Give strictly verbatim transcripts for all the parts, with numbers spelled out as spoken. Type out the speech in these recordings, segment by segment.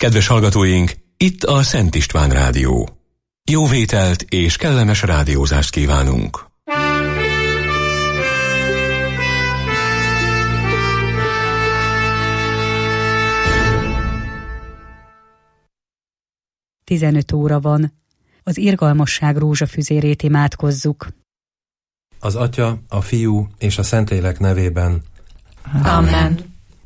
Kedves hallgatóink, itt a Szent István Rádió. Jó vételt és kellemes rádiózást kívánunk! tizenöt óra van. Az irgalmasság rózsafüzérét imádkozzuk. Az Atya, a Fiú és a Szentlélek nevében. Amen.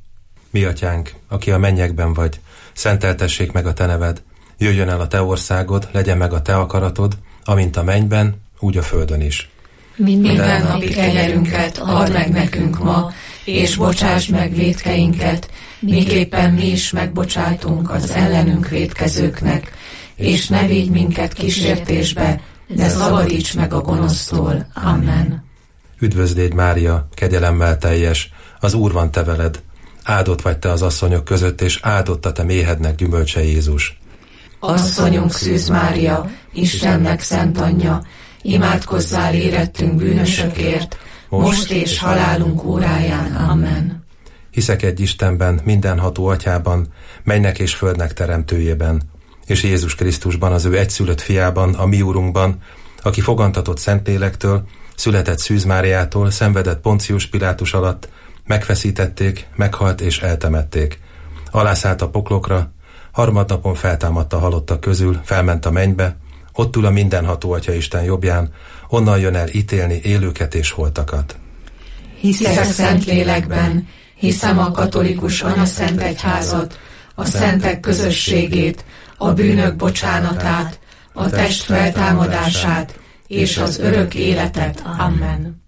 Mi Atyánk, aki a mennyekben vagy, szenteltessék meg a Te neved, jöjjön el a Te országod, legyen meg a Te akaratod, amint a mennyben, úgy a földön is. Minden napi kenyerünket add meg nekünk ma, és bocsásd meg vétkeinket, miképpen mi is megbocsátunk az ellenünk vétkezőknek, és ne vigy minket kísértésbe, de szabadíts meg a gonosztól. Amen. Üdvözlégy Mária, kegyelemmel teljes, az Úr van te veled, áldott vagy te az asszonyok között, és áldott a te méhednek gyümölcse Jézus. Asszonyunk Szűz Mária, Istennek szent anyja, imádkozzál érettünk bűnösökért, most és halálunk óráján. Amen. Hiszek egy Istenben, mindenható Atyában, mennynek és földnek teremtőjében, és Jézus Krisztusban, az ő egyszülött fiában, a mi Úrunkban, aki fogantatott Szentlélektől, született Szűz Máriától, szenvedett Poncius Pilátus alatt, megfeszítették, meghalt és eltemették. Alászállt a poklokra, harmadnapon feltámadt a halottak közül, felment a mennybe, ott ül a mindenható Atya Isten jobbján, onnan jön el ítélni élőket és holtakat. Hiszek Szentlélekben, hiszem a katolikus anyaszent egyházat, a szentek közösségét, a bűnök bocsánatát, a test feltámadását és az örök életet. Amen.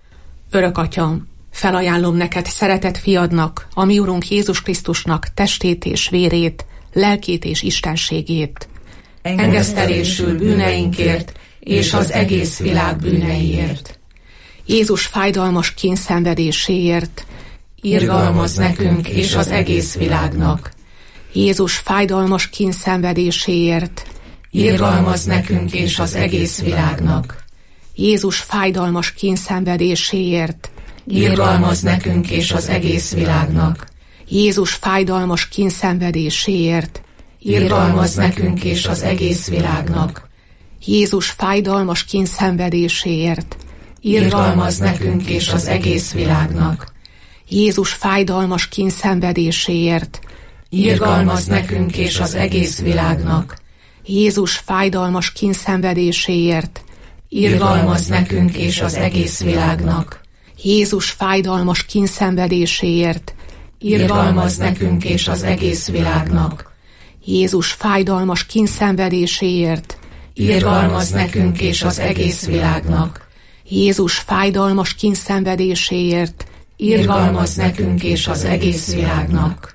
Örök Atyám, felajánlom neked szeretett fiadnak, a mi Urunk Jézus Krisztusnak testét és vérét, lelkét és istenségét. Engesztelésül bűneinkért és az egész világ bűneiért. Jézus fájdalmas kényszenvedéséért. Irgalmaz nekünk és az egész világnak. Jézus fájdalmas kényszenvedéséért. Irgalmaz nekünk és az egész világnak. Jézus fájdalmas kényszenvedéséért. Irgalmaz nekünk és az egész világnak. Jézus fájdalmas kényszenvedéséért. Irgalmaz nekünk és az egész világnak. Jézus fájdalmas kényszenvedéséért. Irgalmaz nekünk és az egész világnak. Jézus fájdalmas kényszenvedéséért. Irgalmaz nekünk és az egész világnak. Jézus fájdalmas kényszenvedéséért. Irgalmaz nekünk és az egész világnak. Jézus fájdalmas kényszenvedéséért. Irgalmaz nekünk és az egész világnak. Jézus fájdalmas kényszenvedéséért. Irgalmaz nekünk és az egész világnak. Jézus fájdalmas kényszenvedéséért. Irgalmaz nekünk és az egész világnak.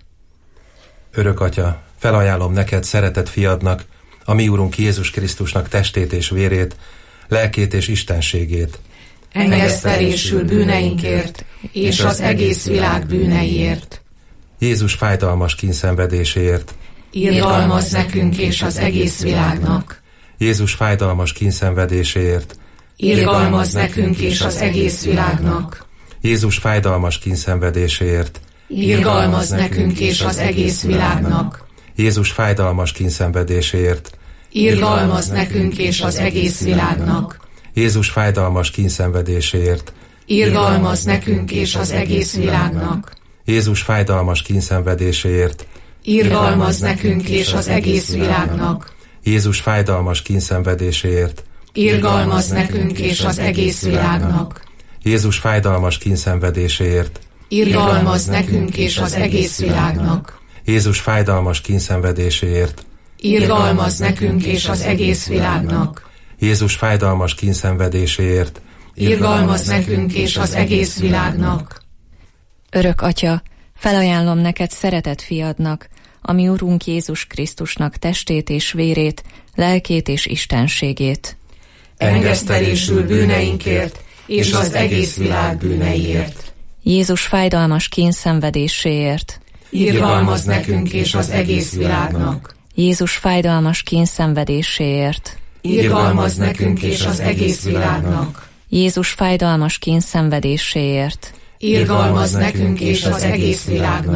Örök Atya, felajánlom neked szeretett fiadnak, a mi Úrunk Jézus Krisztusnak testét és vérét, lelkét és istenségét. Engesztelésül bűneinkért és az egész világ bűneiért. Jézus fájdalmas kényszenvedéséért. Irgalmaz nekünk és az egész világnak. Jézus fájdalmas kényszenvedéséért. Irgalmaz nekünk és az egész világnak. Jézus fájdalmas kényszenvedéséért. Irgalmaz nekünk és az egész világnak. Jézus fájdalmas kényszenvedéséért. Irgalmaz nekünk és az egész világnak. Jézus fájdalmas kényszenvedéséért. Irgalmaz nekünk és az egész világnak. Jézus fájdalmas kényszenvedéséért. Irgalmaz nekünk és az egész világnak. Jézus fájdalmas kényszenvedéséért. Irgalmaz nekünk és az egész világnak. Jézus fájdalmas kényszenvedéséért. Irgalmaz nekünk és az egész világnak. Jézus fájdalmas kényszenvedéséért. Irgalmaz nekünk és az egész világnak. Jézus fájdalmas kényszenvedéséért. Irgalmaz nekünk és az egész világnak. Örök Atya, felajánlom neked szeretett fiadnak, a mi Urunk Jézus Krisztusnak testét és vérét, lelkét és istenségét. Engesztelésül bűneinkért és az egész világ bűneiért. Jézus fájdalmas kényszenvedéséért. Irgalmaz nekünk és az egész világnak. Jézus fájdalmas kényszenvedéséért. Irgalmaz nekünk és az egész világnak. Jézus fájdalmas kényszenvedéséért. Irgalmaz nekünk és az egész világnak.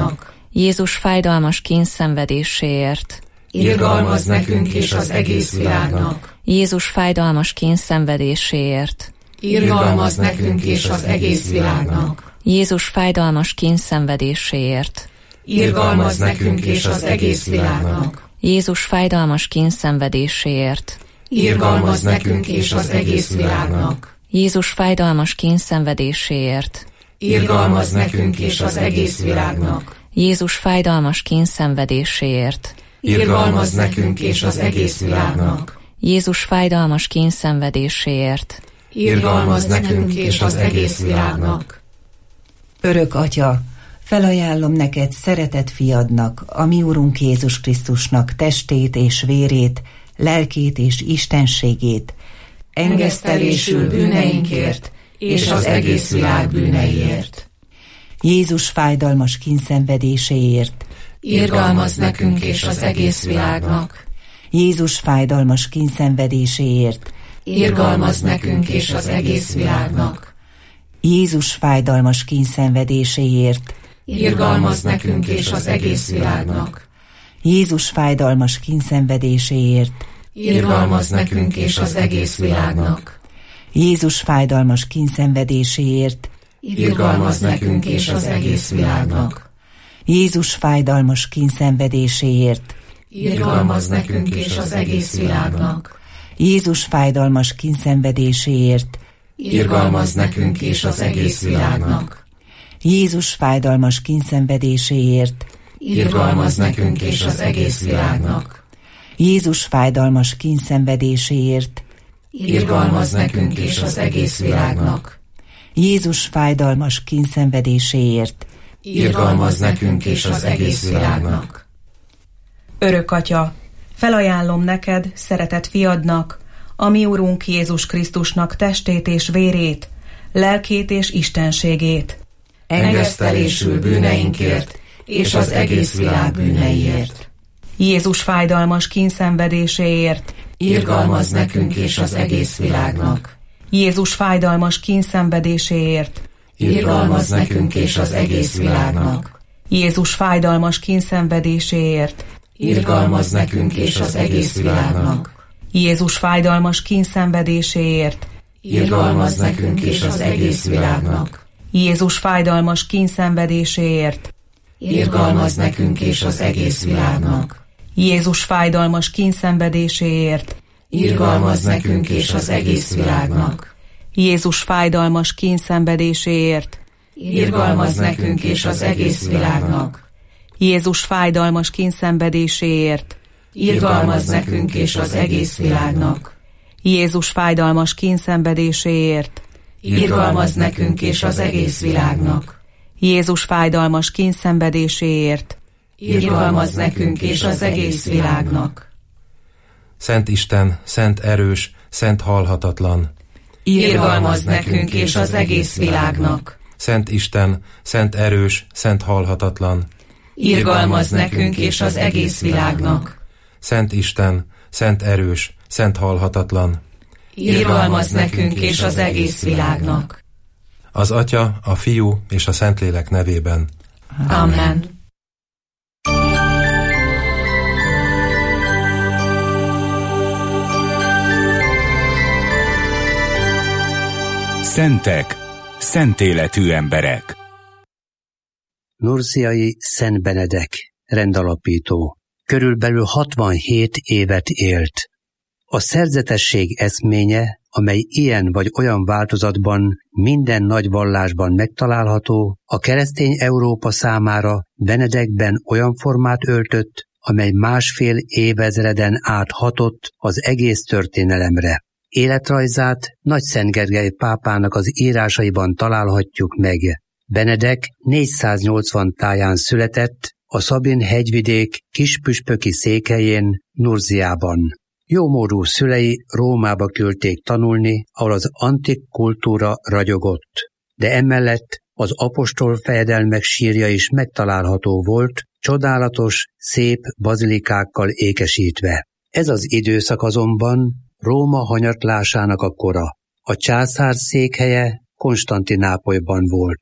Jézus fájdalmas kényszenvedéséért. Irgalmazz nekünk és az egész világnak. Jézus fájdalmas kényszenvedéséért. Irgalmazz nekünk és az egész világnak. Jézus fájdalmas kényszenvedéséért. Irgalmazz nekünk és az egész világnak. Jézus fájdalmas kényszenvedéséért. Irgalmazz nekünk és az egész világnak. Jézus fájdalmas kényszenvedéséért. Irgalmazz nekünk és az egész világnak. Jézus fájdalmas kényszenvedéséért. Irgalmazz nekünk és az egész világnak. Jézus fájdalmas kényszenvedéséért. Irgalmazz nekünk és az egész világnak. Örök Atya, felajánlom neked szeretett fiadnak, a mi Urunk Jézus Krisztusnak testét és vérét, lelkét és istenségét, engesztelésül bűneinkért és az egész világ bűneiért. Jézus fájdalmas kínszenvedéséért, irgalmazz nekünk és az egész világnak. Jézus fájdalmas kínszenvedéséért, irgalmazz nekünk és az egész világnak. Jézus fájdalmas kínszenvedéséért, irgalmazz nekünk és az egész világnak. Jézus fájdalmas kínszenvedéséért, irgalmazz nekünk és az egész világnak. Jézus fájdalmas kínszenvedéséért, irgalmazz nekünk és az egész világnak. Jézus fájdalmas kínszenvedéséért, irgalmazz nekünk és az egész világnak. Jézus fájdalmas kínszenvedéséért, irgalmazz nekünk és az egész világnak. Jézus fájdalmas kínszenvedéséért, irgalmazz nekünk és az egész világnak. Jézus fájdalmas kínszenvedéséért, irgalmazz nekünk és az egész világnak. Jézus fájdalmas kínszenvedéséért, irgalmazz nekünk és az egész világnak. Örök Atya, felajánlom neked, szeretett fiadnak, a mi Urunk Jézus Krisztusnak testét és vérét, lelkét és istenségét, engesztelésül bűneinkért és az egész világ bűneiért. Jézus fájdalmas kínszenvedéséért, irgalmazz nekünk és az egész világnak. Jézus fájdalmas kínszenvedéséért, irgalmazz nekünk és az egész világnak. Jézus fájdalmas kínszenvedéséért, irgalmazz nekünk és az egész világnak. Jézus fájdalmas kínszenvedéséért, irgalmazz nekünk és az egész világnak. Jézus fájdalmas kínszenvedéséért, irgalmazz nekünk és az egész világnak. Jézus fájdalmas kínszenvedéséért, irgalmazz nekünk és az egész világnak. Jézus fájdalmas kínszenvedéséért, irgalmazz nekünk és az egész világnak. Jézus fájdalmas kínszenvedéséért, irgalmazz nekünk és az egész világnak. Jézus fájdalmas kínszenvedéséért, irgalmazz nekünk és az egész világnak. Jézus fájdalmas kínszenvedéséért, irgalmazz nekünk és az egész világnak. Szent Isten, szent erős, szent halhatatlan, irgalmazz nekünk és az egész világnak. Szent Isten, szent erős, szent halhatatlan, irgalmazz nekünk és az egész világnak. Szent Isten, szent erős, szent halhatatlan, irgalmazz nekünk és az egész világnak. Az Atya, a Fiú és a Szentlélek nevében. Amen. Szentek, szent életű emberek. Nurziai Szent Benedek, rendalapító, körülbelül hatvanhét évet élt. A szerzetesség eszménye, amely ilyen vagy olyan változatban minden nagy vallásban megtalálható, a keresztény Európa számára Benedekben olyan formát öltött, amely másfél évezreden át hatott az egész történelemre. Életrajzát Nagyszent Gergely pápának az írásaiban találhatjuk meg. Benedek négyszáznyolcvan táján született, a Szabin hegyvidék kispüspöki székhelyén, Nurziában. Jómódú szülei Rómába küldték tanulni, ahol az antik kultúra ragyogott. De emellett az apostol fejedelmek sírja is megtalálható volt, csodálatos, szép bazilikákkal ékesítve. Ez az időszak azonban Róma hanyatlásának a kora. A császár székhelye Konstantinápolyban volt.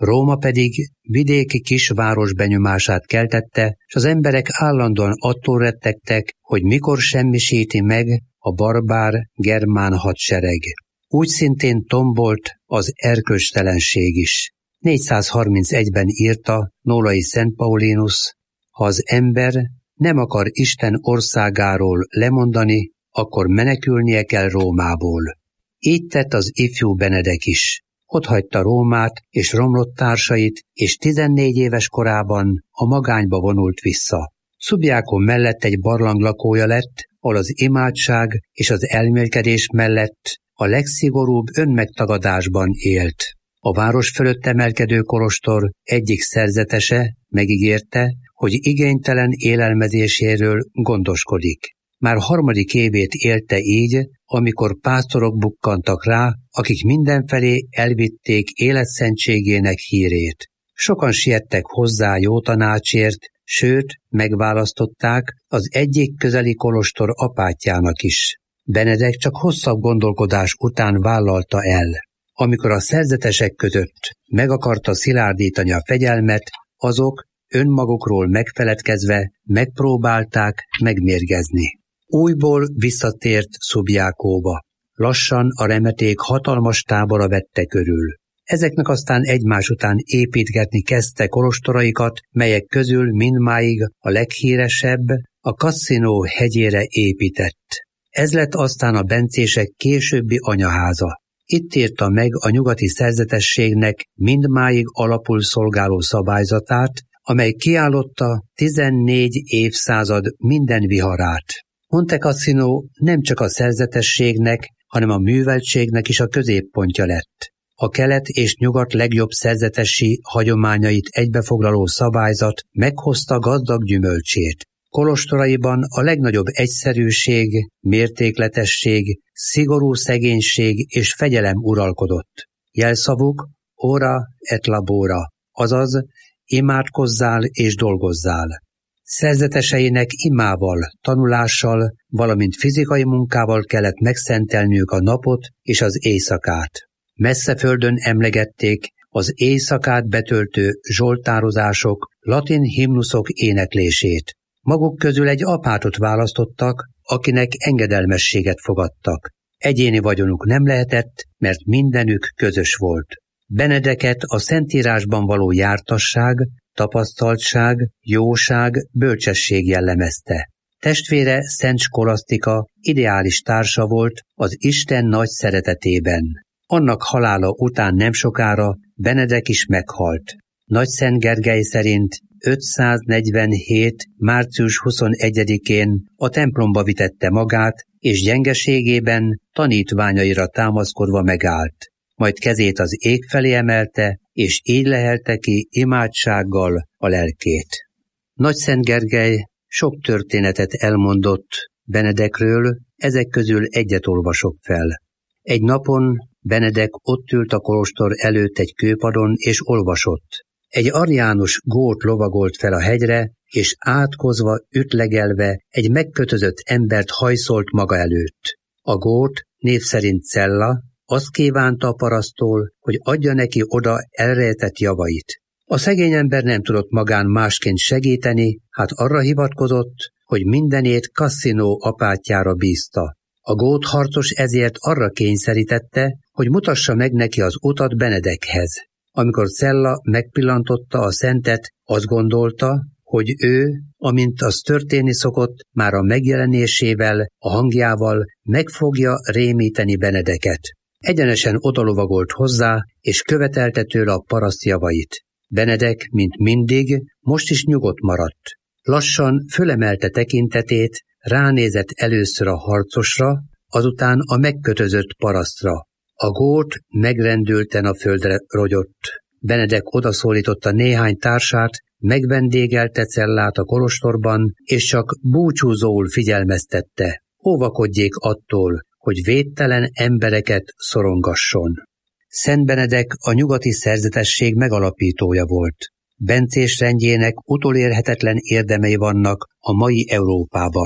Róma pedig vidéki kisváros benyomását keltette, és az emberek állandóan attól rettegtek, hogy mikor semmisíti meg a barbár germán hadsereg. Úgy szintén tombolt az erkölcstelenség is. négyszázharmincegyben írta Nólai Szent Paulinus, ha az ember nem akar Isten országáról lemondani, akkor menekülnie kell Rómából. Így tett az ifjú Benedek is. Otthagyta Rómát és romlott társait, és tizennégy éves korában a magányba vonult vissza. Subbiaco mellett egy barlang lakója lett, ahol az imádság és az elmélkedés mellett a legszigorúbb önmegtagadásban élt. A város fölött emelkedő kolostor egyik szerzetese megígérte, hogy igénytelen élelmezéséről gondoskodik. Már harmadik évét élte így, amikor pásztorok bukkantak rá, akik mindenfelé elvitték életszentségének hírét. Sokan siettek hozzá jó tanácsért, sőt, megválasztották az egyik közeli kolostor apátjának is. Benedek csak hosszabb gondolkodás után vállalta el. Amikor a szerzetesek között meg akarta szilárdítani a fegyelmet, azok önmagukról megfeledkezve megpróbálták megmérgezni. Újból visszatért Subbiacóba. Lassan a remeték hatalmas tábora vette körül. Ezeknek aztán egymás után építgetni kezdte kolostoraikat, melyek közül mindmáig a leghíresebb a Cassino hegyére épített. Ez lett aztán a bencések későbbi anyaháza. Itt írta meg a nyugati szerzetességnek mindmáig alapul szolgáló szabályzatát, amely kiállotta tizennégy évszázad minden viharát. Monte Cassino nem csak a szerzetességnek, hanem a műveltségnek is a középpontja lett. A kelet és nyugat legjobb szerzetesi hagyományait egybefoglaló szabályzat meghozta gazdag gyümölcsét. Kolostoraiban a legnagyobb egyszerűség, mértékletesség, szigorú szegénység és fegyelem uralkodott. Jelszavuk ora et labora, azaz imádkozzál és dolgozzál. Szerzeteseinek imával, tanulással, valamint fizikai munkával kellett megszentelniük a napot és az éjszakát. Messze földön emlegették az éjszakát betöltő zsoltározások, latin himnuszok éneklését. Maguk közül egy apátot választottak, akinek engedelmességet fogadtak. Egyéni vagyonuk nem lehetett, mert mindenük közös volt. Benedeket a Szentírásban való jártasság, tapasztaltság, jóság, bölcsesség jellemezte. Testvére Szent Skolasztika ideális társa volt az Isten nagy szeretetében. Annak halála után nem sokára Benedek is meghalt. Nagyszent Gergely szerint ötszáznegyvenhét. március huszonegyedikén a templomba vitette magát, és gyengeségében tanítványaira támaszkodva megállt. Majd kezét az ég felé emelte, és így lehelte ki imádsággal a lelkét. Nagyszent Gergely sok történetet elmondott Benedekről, ezek közül egyet olvasok fel. Egy napon Benedek ott ült a kolostor előtt egy kőpadon, és olvasott. Egy arjános gót lovagolt fel a hegyre, és átkozva, ütlegelve egy megkötözött embert hajszolt maga előtt. A gót, név szerint Cella, azt kívánta a paraszttól, hogy adja neki oda elrejtett javait. A szegény ember nem tudott magán másként segíteni, hát arra hivatkozott, hogy mindenét Cassino apátjára bízta. A gót harcos ezért arra kényszerítette, hogy mutassa meg neki az utat Benedekhez. Amikor Cella megpillantotta a szentet, azt gondolta, hogy ő, amint az történni szokott, már a megjelenésével, a hangjával meg fogja rémíteni Benedeket. Egyenesen odalovagolt hozzá, és követelte tőle a paraszt javait. Benedek, mint mindig, most is nyugodt maradt. Lassan fölemelte tekintetét, ránézett először a harcosra, azután a megkötözött parasztra. A gót megrendülten a földre rogyott. Benedek odaszólította néhány társát, megvendégelte Cellát a kolostorban, és csak búcsúzóul figyelmeztette. Óvakodjék attól, hogy védtelen embereket szorongasson. Szent Benedek a nyugati szerzetesség megalapítója volt. Bencés rendjének utolérhetetlen érdemei vannak a mai Európában.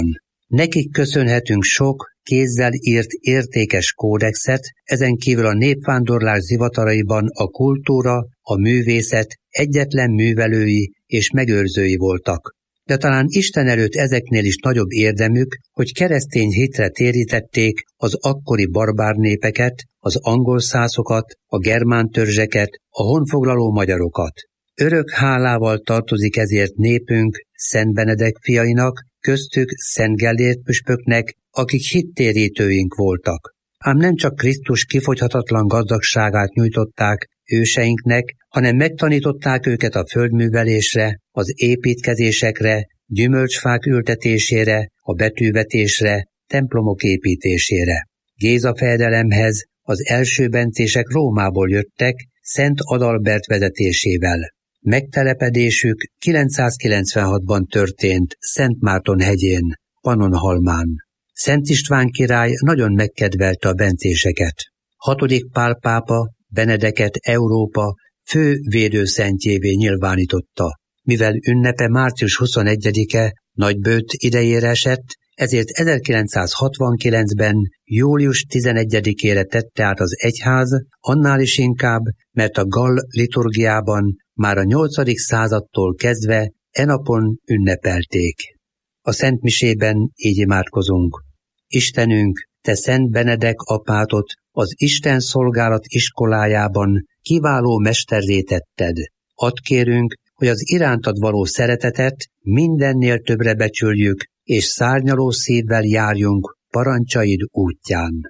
Nekik köszönhetünk sok kézzel írt értékes kódexet, ezen kívül a népvándorlás zivataraiban a kultúra, a művészet egyetlen művelői és megőrzői voltak. De talán Isten előtt ezeknél is nagyobb érdemük, hogy keresztény hitre térítették az akkori barbár népeket, az angol szászokat, a germán törzseket, a honfoglaló magyarokat. Örök hálával tartozik ezért népünk Szent Benedek fiainak, köztük Szent Gellért püspöknek, akik hittérítőink voltak. Ám nem csak Krisztus kifogyhatatlan gazdagságát nyújtották őseinknek, hanem megtanították őket a földművelésre, az építkezésekre, gyümölcsfák ültetésére, a betűvetésre, templomok építésére. Géza fejedelemhez az első bencések Rómából jöttek, Szent Adalbert vezetésével. Megtelepedésük kilencszázkilencvenhatban történt Szent Márton hegyén, Pannonhalmán. Szent István király nagyon megkedvelte a bencéseket. Hatodik Pál pápa Benedeket Európa fő védőszentjévé nyilvánította. Mivel ünnepe március huszonegyedike nagybőt idejére esett, ezért ezerkilencszázhatvankilencben július tizenegyedikére tette át az egyház, annál is inkább, mert a gall liturgiában már a nyolcadik századtól kezdve e napon ünnepelték. A szentmisében így imádkozunk. Istenünk, te Szent Benedek apátot az Isten szolgálat iskolájában kiváló mesterré tetted. Add kérünk, hogy az irántad való szeretetet mindennél többre becsüljük, és szárnyaló szívvel járjunk parancsaid útján.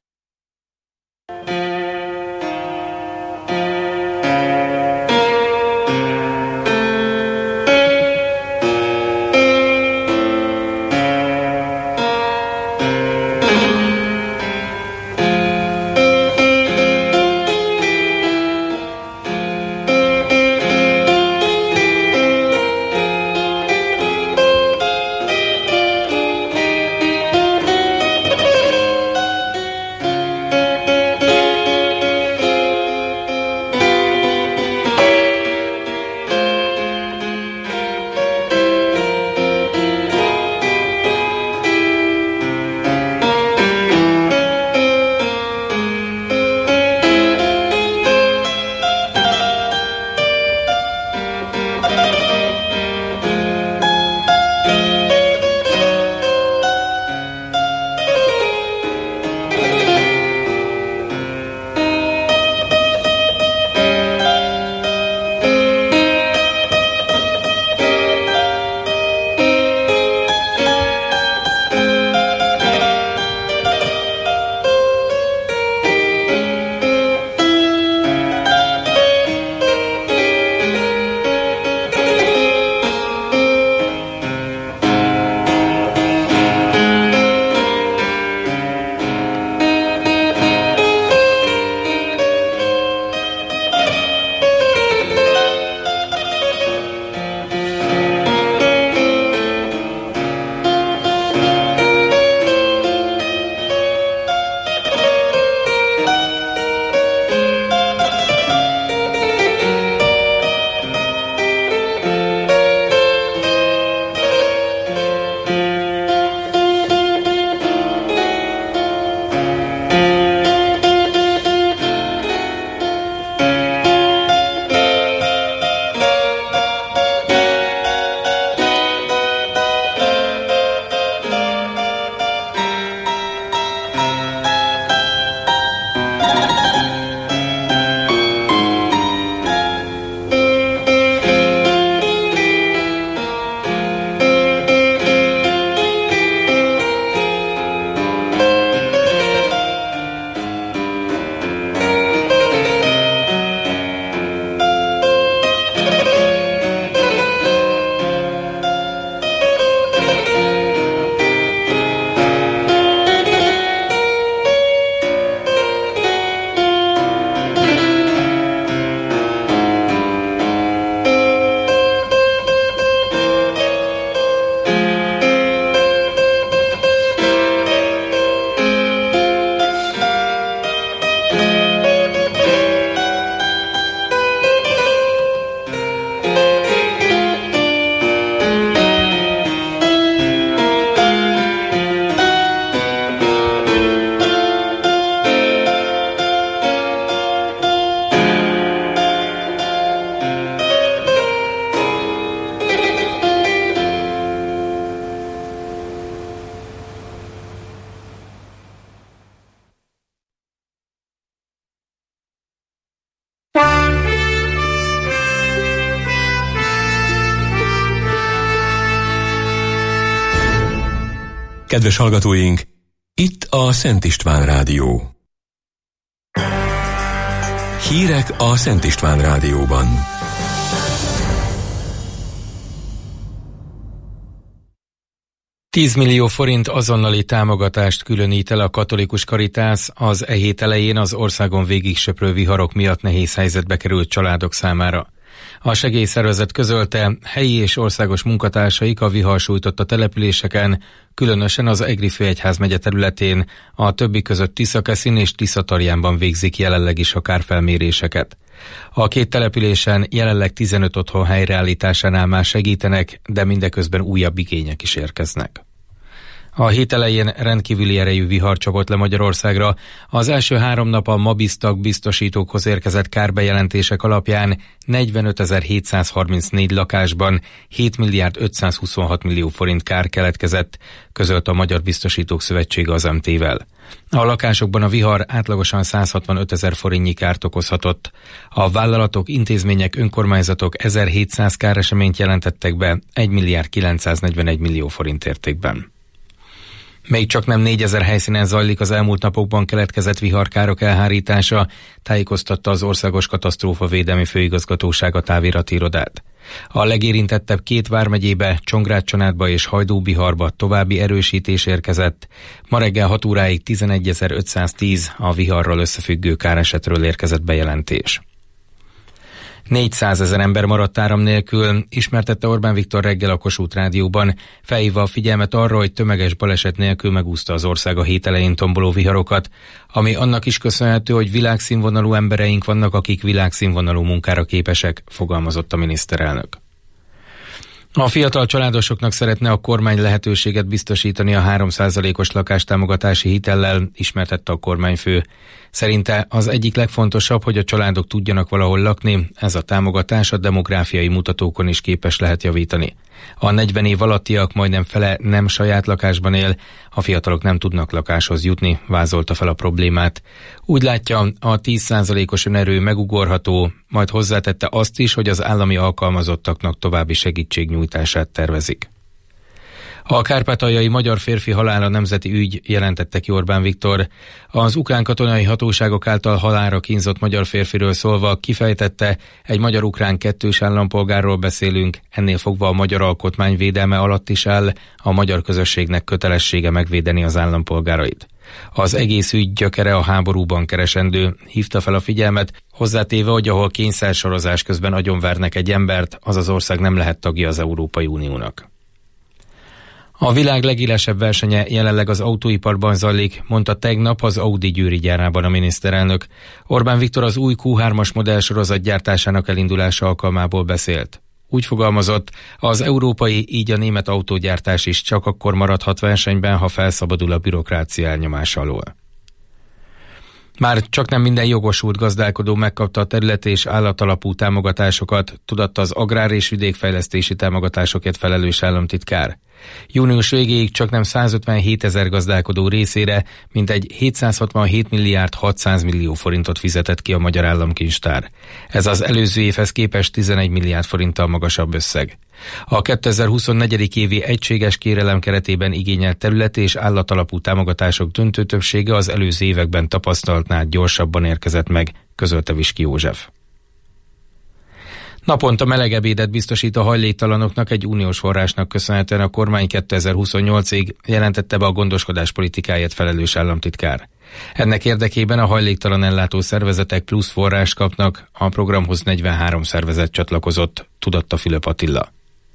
Kedves hallgatóink, itt a Szent István Rádió. Hírek a Szent István Rádióban. tíz millió forint azonnali támogatást különít el a katolikus Caritas az e hét elején az országon végig söprő viharok miatt nehéz helyzetbe került családok számára. A segélyszervezet közölte, helyi és országos munkatársaik a vihar sújtotta településeken, különösen az Egri főegyházmegye területén, a többi között Tiszakeszin és Tiszatarjánban végzik jelenleg is a kárfelméréseket. A két településen jelenleg tizenöt otthon helyreállításánál már segítenek, de mindeközben újabb igények is érkeznek. A hét elején rendkívüli erejű vihar csapott le Magyarországra. Az első három nap a Mabiztag biztosítókhoz érkezett kárbejelentések alapján negyvenötezer-hétszázharmincnégy lakásban hét milliárd ötszázhuszonhat millió forint kár keletkezett, közölt a Magyar Biztosítók Szövetsége az em té-vel. A lakásokban a vihar átlagosan százhatvanötezer forintnyi kárt okozhatott. A vállalatok, intézmények, önkormányzatok ezerhétszáz káreseményt jelentettek be egy milliárd kilencszáznegyvenegy millió forint értékben. Még csak nem négyezer helyszínen zajlik az elmúlt napokban keletkezett viharkárok elhárítása, tájékoztatta az Országos Katasztrófavédelmi Főigazgatóság a távirati irodát. A legérintettebb két vármegyébe, Csongrád-Csanádba és Hajdú-Biharba további erősítés érkezett. Ma reggel hat óráig tizenegyezer-ötszáztíz a viharral összefüggő káresetről érkezett bejelentés. négyszázezer ember maradt áram nélkül, ismertette Orbán Viktor reggel a Kossuth Rádióban, felhívva a figyelmet arra, hogy tömeges baleset nélkül megúszta az ország a hét elején tomboló viharokat, ami annak is köszönhető, hogy világszínvonalú embereink vannak, akik világszínvonalú munkára képesek, fogalmazott a miniszterelnök. A fiatal családosoknak szeretne a kormány lehetőséget biztosítani a három százalékos lakástámogatási hitellel, ismertette a kormányfő. Szerinte az egyik legfontosabb, hogy a családok tudjanak valahol lakni, ez a támogatás a demográfiai mutatókon is képes lehet javítani. A negyven év alattiak majdnem fele nem saját lakásban él, a fiatalok nem tudnak lakáshoz jutni, vázolta fel a problémát. Úgy látja, a tíz százalékos önerő megugorható, majd hozzátette azt is, hogy az állami alkalmazottaknak további segítségnyújtását tervezik. A kárpátaljai magyar férfi halála nemzeti ügy, jelentette ki Orbán Viktor. Az ukrán katonai hatóságok által halálra kínzott magyar férfiről szólva kifejtette, egy magyar-ukrán kettős állampolgárról beszélünk, ennél fogva a magyar alkotmány védelme alatt is áll, a magyar közösségnek kötelessége megvédeni az állampolgárait. Az egész ügy gyökere a háborúban keresendő, hívta fel a figyelmet, hozzátéve, hogy ahol kényszersorozás közben agyonvernek egy embert, az az ország nem lehet tagja az Európai Uniónak. A világ legélesebb versenye jelenleg az autóiparban zajlik, mondta tegnap az Audi győri gyárában a miniszterelnök. Orbán Viktor az új kú hármas modellsorozat gyártásának elindulása alkalmából beszélt. Úgy fogalmazott, az európai, így a német autógyártás is csak akkor maradhat versenyben, ha felszabadul a bürokrácia elnyomása alól. Már csak nem minden jogosult gazdálkodó megkapta a terület és állatalapú támogatásokat, tudatta az agrár- és vidékfejlesztési támogatásokért felelős államtitkár. Június végéig csak nem százötvenhétezer gazdálkodó részére mintegy hétszázhatvanhét milliárd hatszáz millió forintot fizetett ki a Magyar Államkincstár. Ez az előző évhez képest tizenegy milliárd forinttal magasabb összeg. A kétezer-huszonnégy. évi egységes kérelem keretében igényelt terület és állatalapú támogatások döntő többsége az előző években tapasztaltnál gyorsabban érkezett meg, közölte Viski József. Naponta meleg ebédet biztosít a hajléktalanoknak egy uniós forrásnak köszönhetően a kormány kétezer-huszonnyolcig, jelentette be a gondoskodás politikáját felelős államtitkár. Ennek érdekében a hajléktalan ellátó szervezetek plusz forrást kapnak, a programhoz negyvenhárom szervezet csatlakozott, tudatta Fülöp Attila.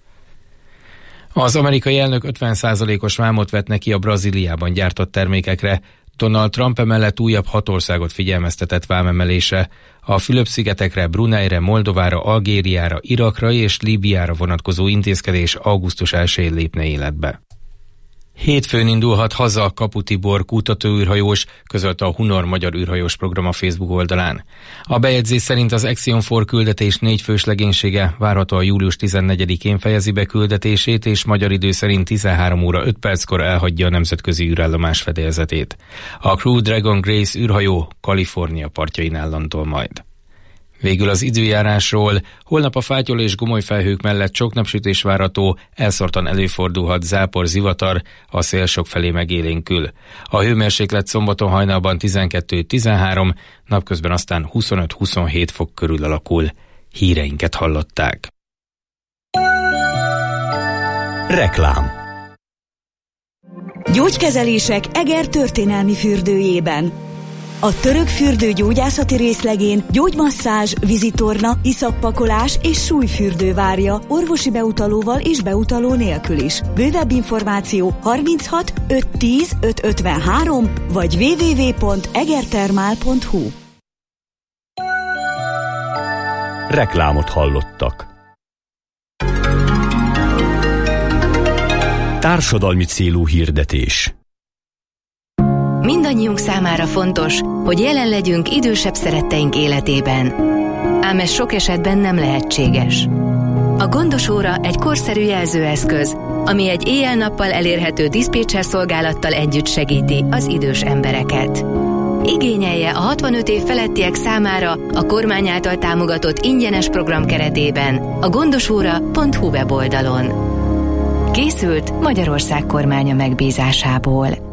Az amerikai elnök ötven százalékos vámot vett neki a Brazíliában gyártott termékekre, Donald Trump emellett újabb hat országot figyelmeztetett vámemelésre, a Fülöp-szigetekre, Bruneire, Moldovára, Algériára, Irakra és Líbiára vonatkozó intézkedés augusztus elsején lépne életbe. Hétfőn indulhat haza Kapu Tibor kutatóűrhajós, közölte a Hunor Magyar űrhajós program a Facebook oldalán. A bejegyzés szerint az Axiom négy küldetés négy fős legénysége várhatóan július tizennegyedikén fejezi be küldetését, és magyar idő szerint tizenhárom óra öt perckor elhagyja a nemzetközi űrállomás fedélzetét. A Crew Dragon Grace űrhajó Kalifornia partjain landol majd. Végül az időjárásról. Holnap a fátyol és gomoly felhők mellett sok napsütés várható, elszórtan előfordulhat zápor, zivatar, a szél sokfelé megélénkül. A hőmérséklet szombaton hajnalban tizenkettő tizenhárom, napközben aztán huszonöt-huszonhét fok körül alakul. Híreinket hallották. Reklám. Gyógykezelések Eger történelmi fürdőjében. A török fürdő gyógyászati részlegén gyógymasszázs, vizitorna, iszappakolás és súlyfürdő várja orvosi beutalóval és beutaló nélkül is. Bővebb információ harminchat ötszáz tíz ötszázötvenhárom vagy double-u double-u double-u pont egertermál pont hu. Reklámot hallottak. Társadalmi célú hirdetés. Mindannyiunk számára fontos, hogy jelen legyünk idősebb szeretteink életében. Ám ez sok esetben nem lehetséges. A gondos óra egy korszerű jelzőeszköz, ami egy éjjel-nappal elérhető diszpécser szolgálattal együtt segíti az idős embereket. Igényelje a hatvanöt év felettiek számára a kormány által támogatott ingyenes program keretében a gondosóra pont hu weboldalon. Készült Magyarország kormánya megbízásából.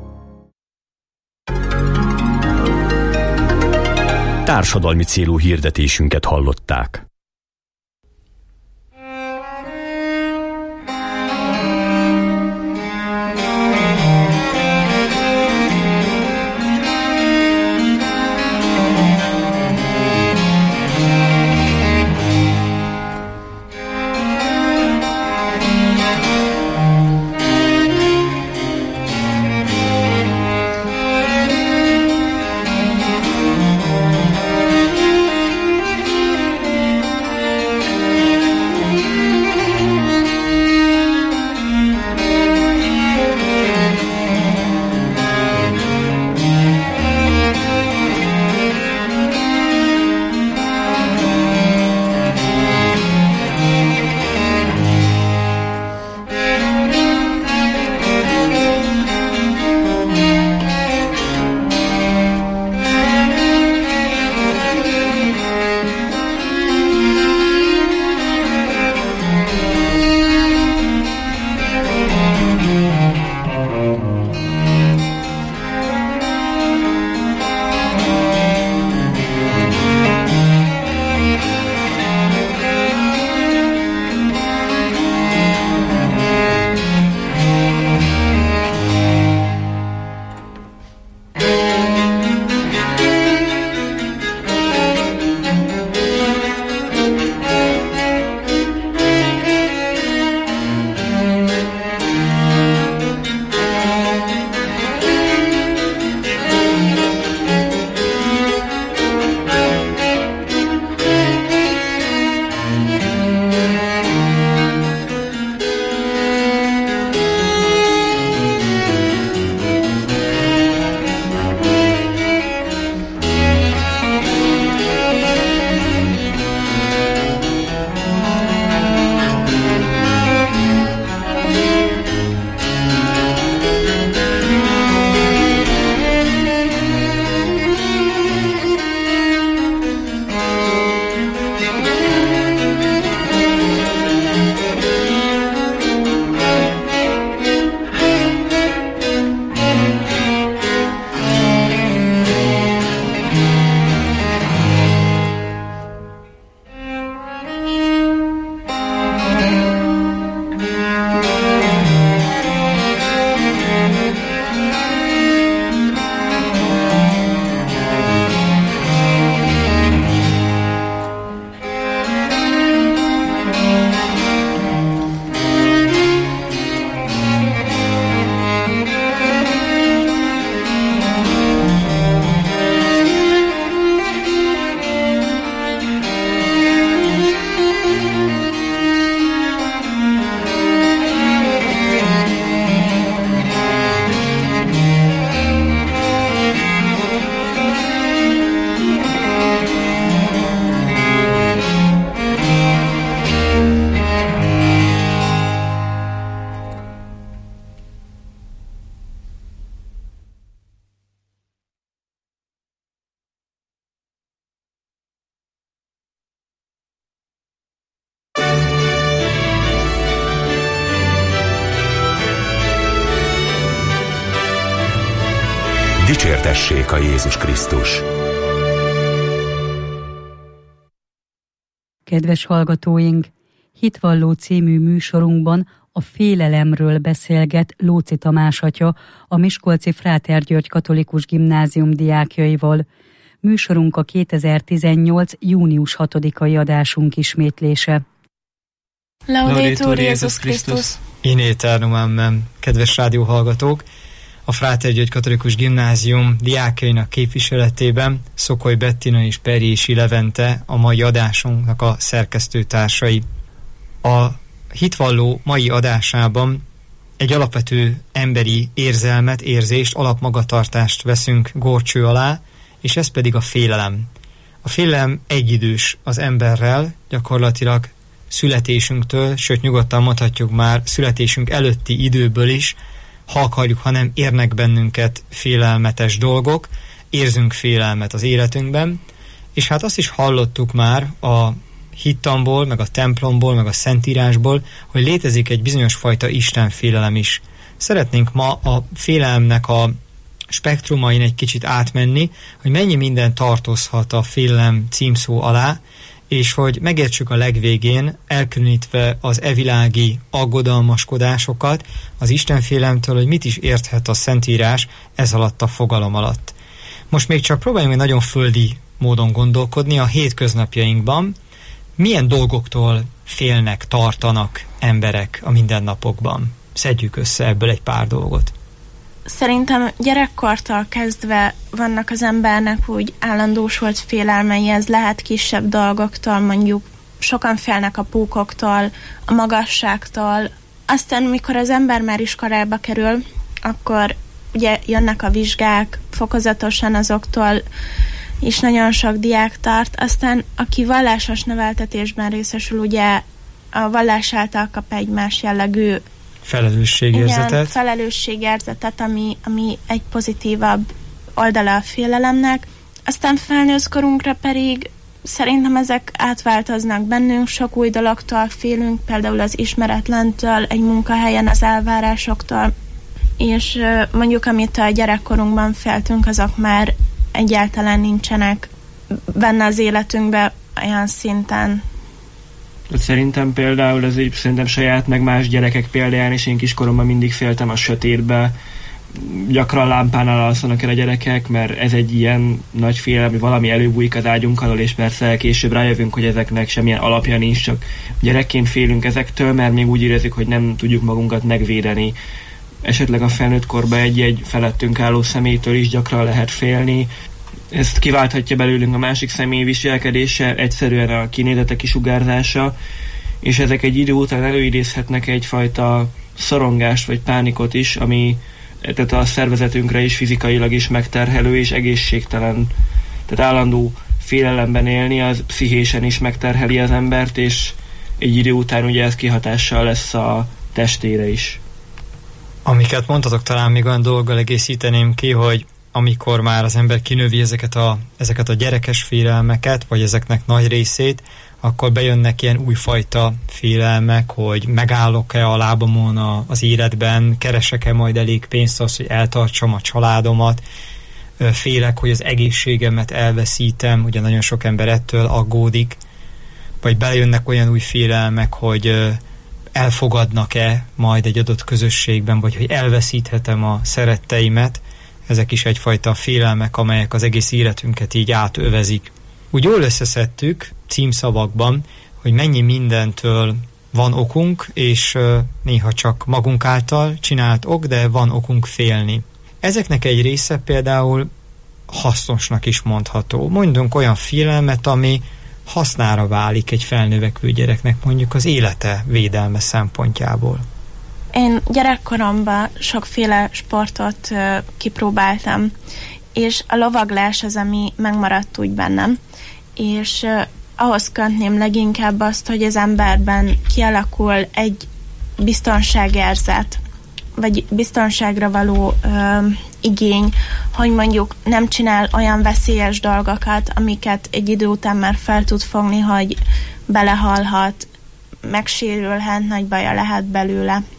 Társadalmi célú hirdetésünket hallották. Dicsértessék a Jézus Krisztus! Kedves hallgatóink! Hitvalló című műsorunkban a félelemről beszélget Lóczy Tamás atya, a miskolci Fráter György Katolikus Gimnázium diákjaival. Műsorunk a kétezer-tizennyolc. június hatodikai adásunk ismétlése. Laudetur Jézus Krisztus! In aeternum amen. Kedves rádióhallgatók! A Fráter György Katolikus Gimnázium diákjainak képviseletében Szokoly Bettina és Perjési Levente a mai adásunknak a szerkesztőtársai. A hitvalló mai adásában egy alapvető emberi érzelmet, érzést, alapmagatartást veszünk górcső alá, és ez pedig a félelem. A félelem egyidős az emberrel, gyakorlatilag születésünktől, sőt nyugodtan mondhatjuk már születésünk előtti időből is, ha akarjuk, ha nem érnek bennünket félelmetes dolgok, érzünk félelmet az életünkben, és hát azt is hallottuk már a hittamból, meg a templomból, meg a szentírásból, hogy létezik egy bizonyos fajta istenfélelem is. Szeretnénk ma a félelemnek a spektrumain egy kicsit átmenni, hogy mennyi minden tartozhat a félelem címszó alá, és hogy megértsük a legvégén, elkülönítve az evilági aggodalmaskodásokat az istenfélelemtől, hogy mit is érthet a Szentírás ez alatt a fogalom alatt. Most még csak próbáljunk egy nagyon földi módon gondolkodni a hétköznapjainkban, milyen dolgoktól félnek, tartanak emberek a mindennapokban. Szedjük össze ebből egy pár dolgot. Szerintem gyerekkortól kezdve vannak az embernek úgy állandósult félelmei, ez lehet kisebb dolgoktól, mondjuk sokan félnek a pókoktól, a magasságtól. Aztán, mikor az ember már iskolába kerül, akkor ugye jönnek a vizsgák, fokozatosan azoktól is nagyon sok diák tart. Aztán, aki vallásos neveltetésben részesül, ugye a vallás által kap egy más jellegű felelősségérzetet. Igen, felelősségérzetet, ami, ami egy pozitívabb oldala a félelemnek. Aztán felnőtt korunkra pedig szerintem ezek átváltoznak bennünk, sok új dologtól félünk, például az ismeretlentől, egy munkahelyen az elvárásoktól, és mondjuk amit a gyerekkorunkban féltünk, azok már egyáltalán nincsenek benne az életünkben olyan szinten. Szerintem például ez így, szerintem saját meg más gyerekek példáján, és én kiskoromban mindig féltem a sötétbe. Gyakran lámpánál alszanak el a gyerekek, mert ez egy ilyen nagy félelem, hogy valami előbújik az ágyunk alól, és persze később rájövünk, hogy ezeknek semmilyen alapja nincs, csak gyerekként félünk ezektől, mert még úgy érezzük, hogy nem tudjuk magunkat megvédeni. Esetleg a felnőtt korban egy-egy felettünk álló személytől is gyakran lehet félni. Ezt kiválthatja belőlünk a másik személy viselkedése, egyszerűen a kinézete kisugárzása, és ezek egy idő után előidézhetnek egyfajta szorongást vagy pánikot is, ami tehát a szervezetünkre is fizikailag is megterhelő és egészségtelen. Tehát állandó félelemben élni az pszichésen is megterheli az embert, és egy idő után ugye ez kihatással lesz a testére is. Amiket mondhatok, talán még olyan dolggal egészíteném ki, hogy amikor már az ember kinövi ezeket a, ezeket a gyerekes félelmeket, vagy ezeknek nagy részét, akkor bejönnek ilyen újfajta félelmek, hogy megállok-e a lábamon a, az életben, keresek-e majd elég pénzt az, hogy eltartsam a családomat, félek, hogy az egészségemet elveszítem, ugye nagyon sok ember ettől aggódik, vagy bejönnek olyan új félelmek, hogy elfogadnak-e majd egy adott közösségben, vagy hogy elveszíthetem a szeretteimet. Ezek is egyfajta félelmek, amelyek az egész életünket így átövezik. Úgy jól összeszedtük címszavakban, hogy mennyi mindentől van okunk, és néha csak magunk által csinált ok, de van okunk félni. Ezeknek egy része például hasznosnak is mondható. Mondjunk olyan félelmet, ami hasznára válik egy felnövekvő gyereknek, mondjuk az élete védelme szempontjából. Én gyerekkoromban sokféle sportot uh, kipróbáltam, és a lovaglás az, ami megmaradt úgy bennem, és uh, ahhoz kötném leginkább azt, hogy az emberben kialakul egy biztonságérzet, vagy biztonságra való uh, igény, hogy mondjuk nem csinál olyan veszélyes dolgokat, amiket egy idő után már fel tud fogni, hogy belehalhat, megsérülhet, nagy baja lehet belőle.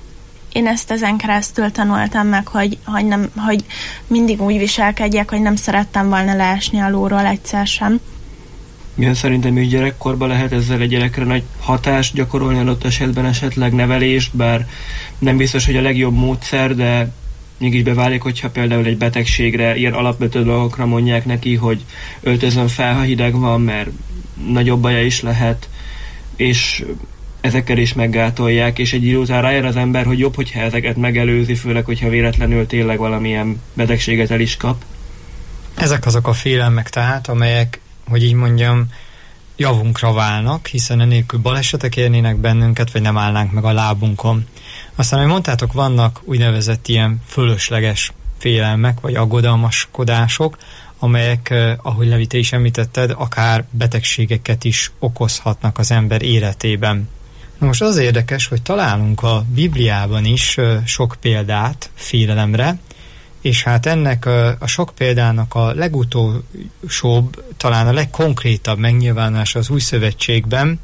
én ezt ezen keresztül tanultam meg, hogy, hogy, nem, hogy mindig úgy viselkedjek, hogy nem szerettem volna leesni a lóról egyszer sem. Igen, szerintem is gyerekkorban lehet ezzel egy gyerekre nagy hatást gyakorolni, adott esetben esetleg nevelést, bár nem biztos, hogy a legjobb módszer, de mégis beválik, hogyha például egy betegségre, ilyen alapvető dolgokra mondják neki, hogy öltözön fel, ha hideg van, mert nagyobb baja is lehet, és ezekkel is meggátolják, és egy idő után rájön az ember, hogy jobb, hogyha ezeket megelőzi, főleg, hogyha véletlenül tényleg valamilyen betegséget el is kap. Ezek azok a félelmek tehát, amelyek, hogy így mondjam, javunkra válnak, hiszen enélkül balesetek érnének bennünket, vagy nem állnánk meg a lábunkon. Aztán, ahogy mondtátok, vannak úgynevezett ilyen fölösleges félelmek, vagy aggodalmaskodások, amelyek, ahogy Levi, te is említetted, akár betegségeket is okozhatnak az ember életében. Na most az érdekes, hogy találunk a Bibliában is sok példát félelemre, és hát ennek a, a sok példának a legutolsóbb, talán a legkonkrétabb megnyilvánulása az Új Szövetségben,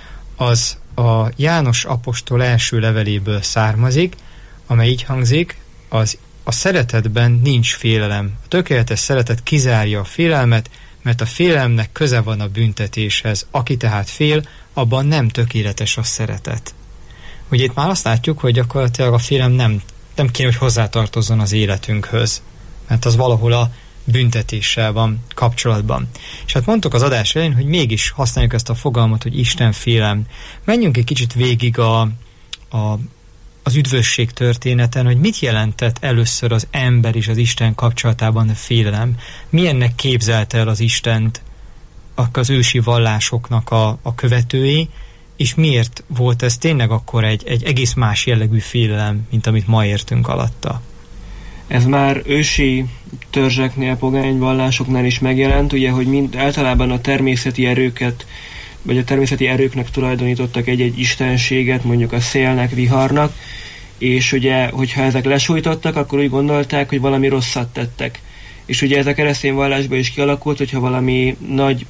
az a János apostol első leveléből származik, amely így hangzik: az a szeretetben nincs félelem. A tökéletes szeretet kizárja a félelmet, mert a félelemnek köze van a büntetéshez. Aki tehát fél, abban nem tökéletes a szeretet. Ugye itt már azt látjuk, hogy gyakorlatilag a félelem nem, nem kéne, hogy hozzátartozzon az életünkhöz, mert az valahol a büntetéssel van kapcsolatban. És hát mondtuk az adás elején, hogy mégis használjuk ezt a fogalmat, hogy Isten félelem. Menjünk egy kicsit végig a, a, az üdvösség történeten, hogy mit jelentett először az ember és az Isten kapcsolatában a félelem. Milyennek képzelte el az Istent az ősi vallásoknak a, a követői, és miért volt ez tényleg akkor egy, egy egész más jellegű félelem, mint amit ma értünk alatta? Ez már ősi törzseknél, pogány vallásoknál is megjelent, ugye, hogy mind, általában a természeti erőket, vagy a természeti erőknek tulajdonítottak egy-egy istenséget, mondjuk a szélnek, viharnak, és ugye, hogyha ezek lesújtottak, akkor úgy gondolták, hogy valami rosszat tettek. És ugye ez a keresztény vallásban is kialakult, hogyha valami nagy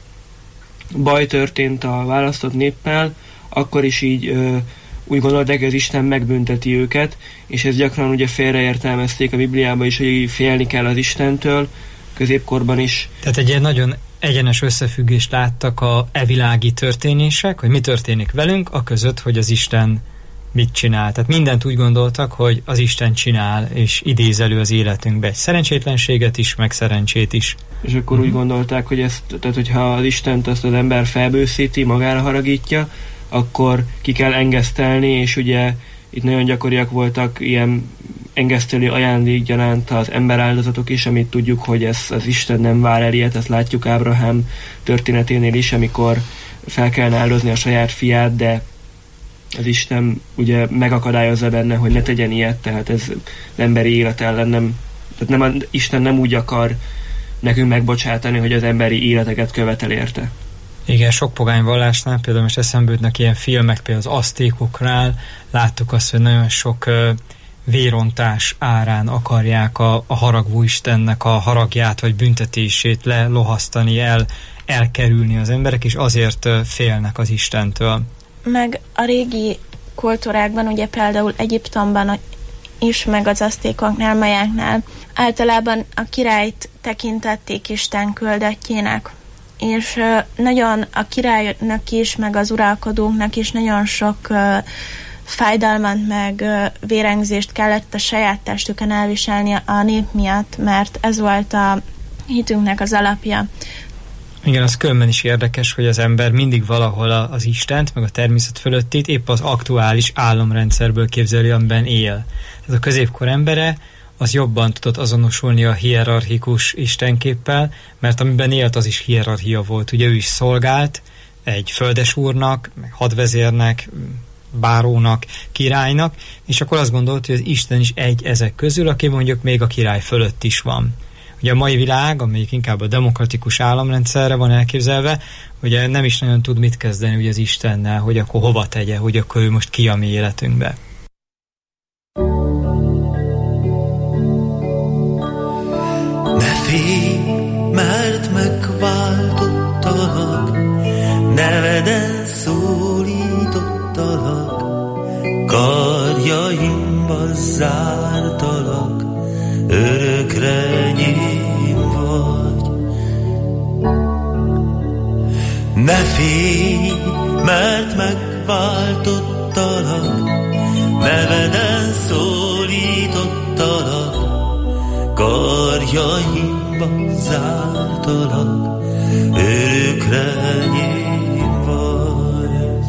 baj történt a választott néppel, akkor is így ö, úgy gondolták, hogy az Isten megbünteti őket, és ez gyakran ugye félreértelmezték a Bibliában is, hogy félni kell az Istentől, középkorban is. Tehát egy ilyen nagyon egyenes összefüggést láttak a evilági történések, hogy mi történik velünk, a között, hogy az Isten mit csinál. Tehát mindent úgy gondoltak, hogy az Isten csinál, és idéz elő az életünkbe egy szerencsétlenséget is, meg szerencsét is. És akkor mm-hmm. úgy gondolták, hogy ezt, tehát hogyha az Istent azt az ember felbőszíti, magára haragítja, akkor ki kell engesztelni, és ugye itt nagyon gyakoriak voltak ilyen engesztelő ajándék gyanánt az emberáldozatok is, amit tudjuk, hogy ez az Isten nem vár el ilyet, ezt látjuk Ábrahám történeténél is, amikor fel kellene áldozni a saját fiát, de az Isten ugye megakadályozza benne, hogy ne tegyen ilyet, tehát ez az emberi élet ellen nem, tehát nem, Isten nem úgy akar nekünk megbocsátani, hogy az emberi életeket követel érte. Igen, sok pogány vallásnál, például most eszembe jutnak ilyen filmek, például az aztékoknál láttuk azt, hogy nagyon sok uh, vérontás árán akarják a, a haragvó Istennek a haragját vagy büntetését lelohasztani, el, elkerülni az emberek, és azért uh, félnek az Istentől. Meg a régi kultúrákban, ugye például Egyiptomban is, meg az aztékoknál, majáknál általában a királyt tekintették Isten küldöttjének. És nagyon a királynak is, meg az uralkodóknak is nagyon sok uh, fájdalmat, meg uh, vérengzést kellett a saját testüken elviselni a nép miatt, mert ez volt a hitünknek az alapja. Igen, az különben is érdekes, hogy az ember mindig valahol az Istent, meg a természet fölöttét épp az aktuális államrendszerből képzeli, amiben él. Tehát a középkor embere az jobban tudott azonosulni a hierarchikus istenképpel, mert amiben élt, az is hierarchia volt. Ugye ő is szolgált egy földesúrnak, meg hadvezérnek, bárónak, királynak, és akkor azt gondolt, hogy az Isten is egy ezek közül, aki mondjuk még a király fölött is van. Ugye a mai világ, amelyik inkább a demokratikus államrendszerre van elképzelve, ugye nem is nagyon tud mit kezdeni ugye az Istennel, hogy akkor hova tegye, hogy akkor ő most ki a mi életünkbe. Ne félj, mert megváltottalak, neveden szólítottalak, karjaimban zártalak, örökre enyém vagy. Ne félj, mert megváltottalak, neveden szólítottalak, karjaimba zártalak, örökre enyém vagy.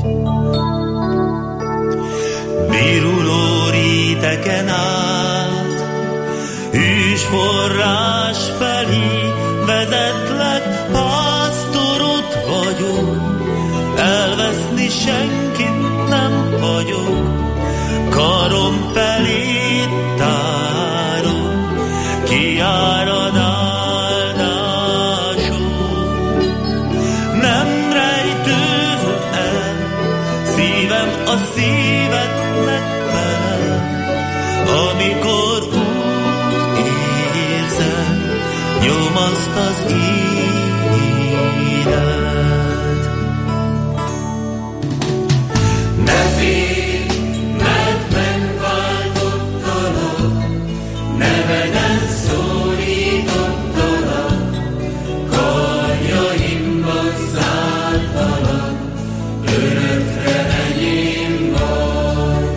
Viruló réteken át, hűs forrás felé vezetlek, pásztorod vagyok, elveszni senkit nem hagyok, karom felé tárom, kiárad áldásom. Nem rejtőzöm el, szívem a szívednek felel, amikor úgy érzem, nyomaszt az élet. Ne félj, mert megváltottalak, neveden szólítottalak, karjaimban zártalak, örökre enyém vagy.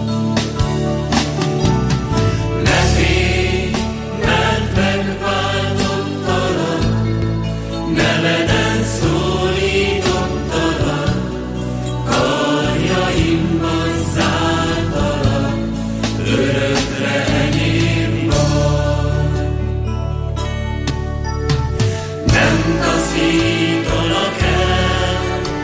Ne félj, mert megváltottalak, neveden szólítottalak, karjaimban zártalak, örökre enyém vagy. Nem taszítalak el,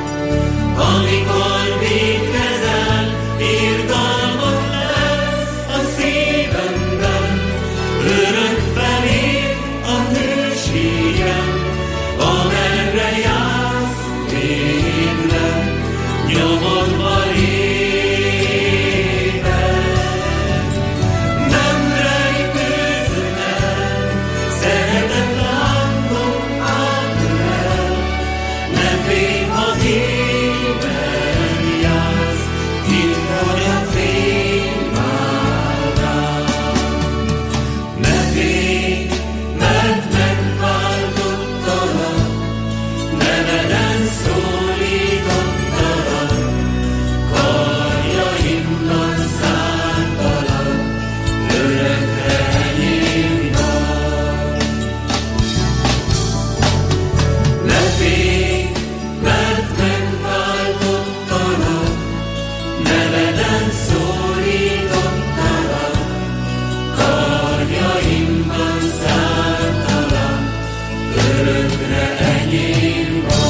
amikor vétkezel, irgalmat lesz a szívemben, örök felé a hőségem, amerre jársz, védlek, nyomodba lépek. Nem rejtőzöm el, szeretet lángom átölel, ne félj, ha éjben jársz, itt hogy a fény vár rád. Ne félj, mert megváltottalak, neveden szólítottalak, karjaimban zártalak, örökre enyém vagy. Ne félj, mert megváltottalak, neveden szólítottalak, karjaimban zártalak, örökre enyém vagy.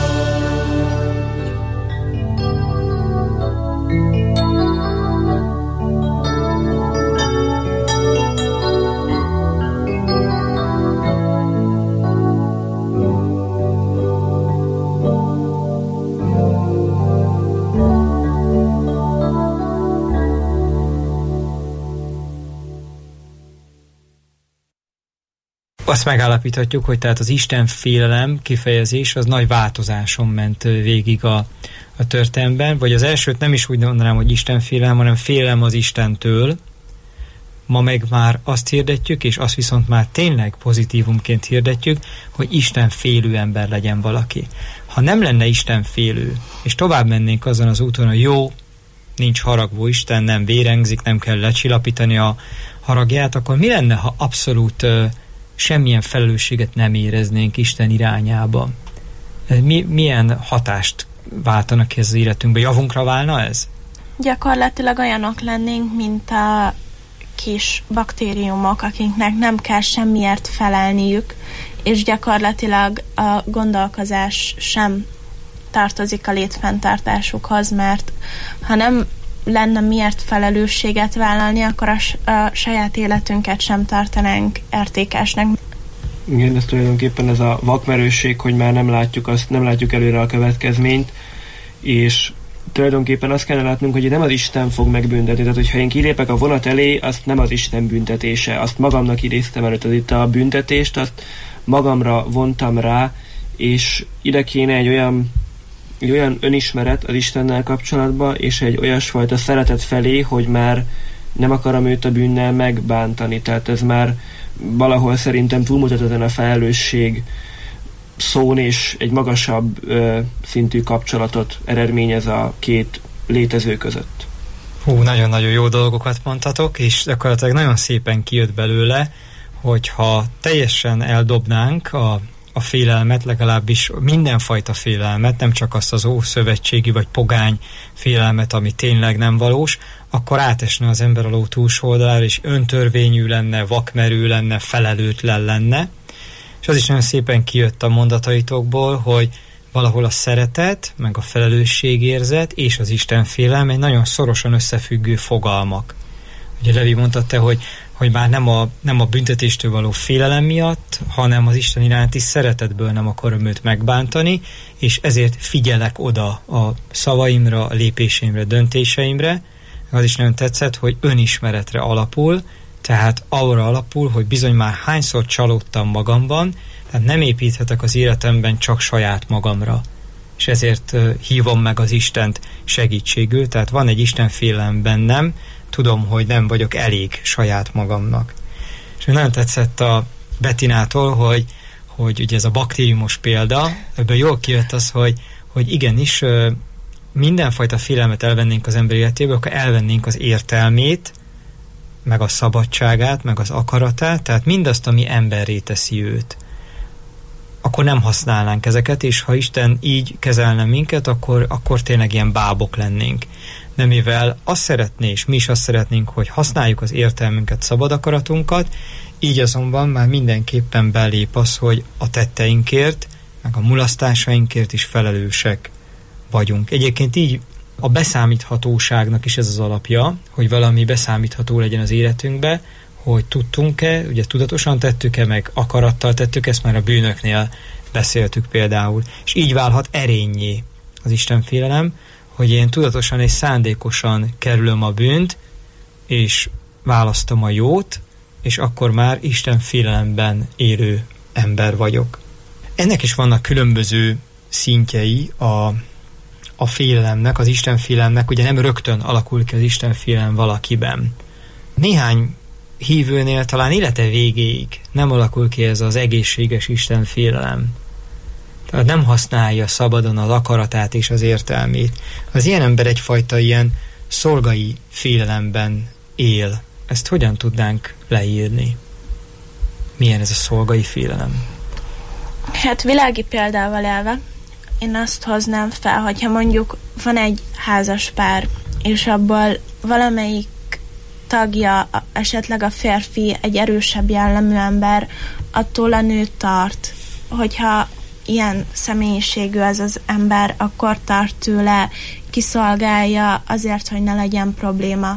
Azt megállapíthatjuk, hogy tehát az Isten félelem kifejezés az nagy változáson ment végig a, a történelemben, vagy az elsőt nem is úgy mondanám, hogy Isten félelem, hanem félelem az Istentől. Ma meg már azt hirdetjük, és azt viszont már tényleg pozitívumként hirdetjük, hogy Isten félő ember legyen valaki. Ha nem lenne Isten félő, és tovább mennénk azon az úton, hogy jó, nincs haragvó Isten, nem vérengzik, nem kell lecsillapítani a haragját, akkor mi lenne, ha abszolút uh, semmilyen felelősséget nem éreznénk Isten irányába? Mi, milyen hatást váltanak ki ez az életünkbe? Javunkra válna ez? Gyakorlatilag olyanok lennénk, mint a kis baktériumok, akiknek nem kell semmiért felelniük, és gyakorlatilag a gondolkozás sem tartozik a létfenntartásukhoz, mert ha nem lenne miért felelősséget vállalni, akkor a, a saját életünket sem tartanánk értékesnek. Igen, ez tulajdonképpen ez a vakmerősség, hogy már nem látjuk azt, nem látjuk előre a következményt, és tulajdonképpen azt kellene látnunk, hogy nem az Isten fog megbüntetni. Tehát, hogyha én kilépek a vonat elé, azt nem az Isten büntetése. Azt magamnak idéztem előtt, az itt a büntetést, azt magamra vontam rá, és ide kéne egy olyan, egy olyan önismeret az Istennel kapcsolatban, és egy olyasfajta szeretet felé, hogy már nem akarom őt a bűnnel megbántani. Tehát ez már valahol szerintem túlmutat ezen a felelősség szón, és egy magasabb ö, szintű kapcsolatot eredményez a két létező között. Hú, nagyon-nagyon jó dolgokat mondtatok, és gyakorlatilag nagyon szépen kijött belőle, hogyha teljesen eldobnánk a, a félelmet, legalábbis mindenfajta félelmet, nem csak azt az ószövetségi vagy pogány félelmet, ami tényleg nem valós, akkor átesne az ember a ló túlsó oldalára, és öntörvényű lenne, vakmerő lenne, felelőtlen lenne. És az is nagyon szépen kijött a mondataitokból, hogy valahol a szeretet, meg a felelősségérzet és az Istenfélelem egy nagyon szorosan összefüggő fogalmak. Ugye Levi mondta te, hogy, hogy már nem a, nem a büntetéstől való félelem miatt, hanem az Isten iránti szeretetből nem akarom őt megbántani, és ezért figyelek oda a szavaimra, a lépéseimre, döntéseimre. Az is nagyon tetszett, hogy önismeretre alapul, tehát arra alapul, hogy bizony már hányszor csalódtam magamban, tehát nem építhetek az életemben csak saját magamra. És ezért uh, hívom meg az Istent segítségül, tehát van egy Istenfélelem bennem, tudom, hogy nem vagyok elég saját magamnak. És nagyon tetszett a Bettinától, hogy, hogy ugye ez a baktériumos példa, ebből jól kijött az, hogy, hogy igenis uh, mindenfajta félelmet elvennénk az ember életéből, akkor elvennénk az értelmét, meg a szabadságát, meg az akaratát, tehát mindazt, ami emberré teszi őt. Akkor nem használnánk ezeket, és ha Isten így kezelne minket, akkor, akkor tényleg ilyen bábok lennénk. De mivel azt szeretné, és mi is azt szeretnénk, hogy használjuk az értelmünket, szabad akaratunkat, így azonban már mindenképpen belép az, hogy a tetteinkért, meg a mulasztásainkért is felelősek vagyunk. Egyébként így a beszámíthatóságnak is ez az alapja, hogy valami beszámítható legyen az életünkbe, hogy tudtunk-e, ugye tudatosan tettük-e, meg akarattal tettük, ezt már a bűnöknél beszéltük például. És így válhat erényé az Istenfélelem, hogy én tudatosan és szándékosan kerülöm a bűnt, és választom a jót, és akkor már Istenfélelemben élő ember vagyok. Ennek is vannak különböző szintjei a a félelemnek, az Istenfélelemnek, ugye nem rögtön alakul ki az Istenfélelem valakiben. Néhány hívőnél talán élete végéig nem alakul ki ez az egészséges Istenfélelem. Tehát nem használja szabadon az akaratát és az értelmét. Az ilyen ember egyfajta ilyen szolgai félelemben él. Ezt hogyan tudnánk leírni? Milyen ez a szolgai félelem? Hát világi példával élve, én azt hoznám fel, hogyha mondjuk van egy házas pár, és abból valamelyik tagja, esetleg a férfi egy erősebb jellemű ember, attól a nő tart. Hogyha ilyen személyiségű ez az ember, akkor tart tőle, kiszolgálja azért, hogy ne legyen probléma.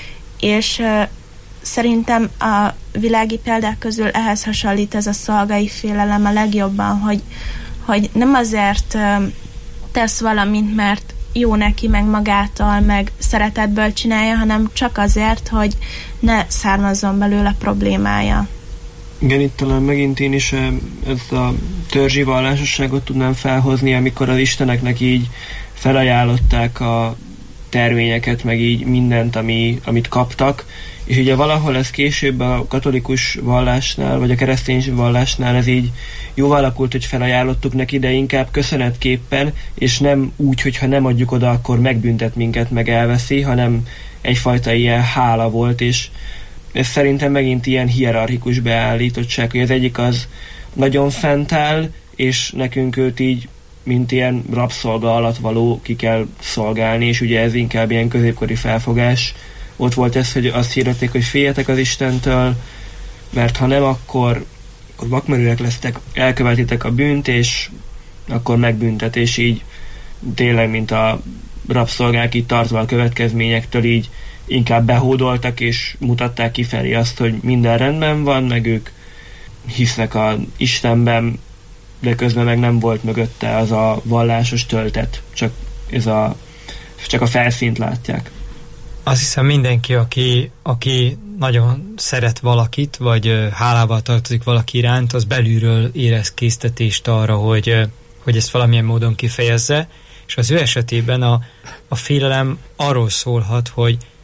És uh, szerintem a világi példák közül ehhez hasonlít ez a szolgai félelem a legjobban, hogy hogy nem azért uh, tesz valamit, mert jó neki, meg magától, meg szeretetből csinálja, hanem csak azért, hogy ne származzon belőle problémája. Igen, itt talán megint én is ezt a törzsi vallásosságot tudnám felhozni, amikor az isteneknek így felajánlották a terményeket, meg így mindent, ami, amit kaptak, és ugye valahol ez később a katolikus vallásnál, vagy a keresztény vallásnál ez így jó alakult, hogy felajánlottuk neki, de inkább köszönetképpen, és nem úgy, hogyha nem adjuk oda, akkor megbüntet minket, meg elveszi, hanem egyfajta ilyen hála volt, és ez szerintem megint ilyen hierarchikus beállítottság, hogy az egyik az nagyon fent áll, és nekünk őt így, mint ilyen rabszolga alatt való ki kell szolgálni, és ugye ez inkább ilyen középkori felfogás. Ott volt ez, hogy azt hirdették, hogy féljetek az Istentől, mert ha nem, akkor, akkor vakmerőek lesztek, elkövetitek a bűnt, és akkor megbüntet, és így tényleg, mint a rabszolgák így tartva a következményektől, így inkább behódoltak, és mutatták kifelé azt, hogy minden rendben van, meg ők hisznek az Istenben, de közben meg nem volt mögötte az a vallásos töltet, csak, ez a, csak a felszínt látják. Azt hiszem mindenki, aki, aki nagyon szeret valakit, vagy hálával tartozik valaki iránt, az belülről érez késztetést arra, hogy, hogy ezt valamilyen módon kifejezze, és az ő esetében a, a félelem arról szólhat, hogy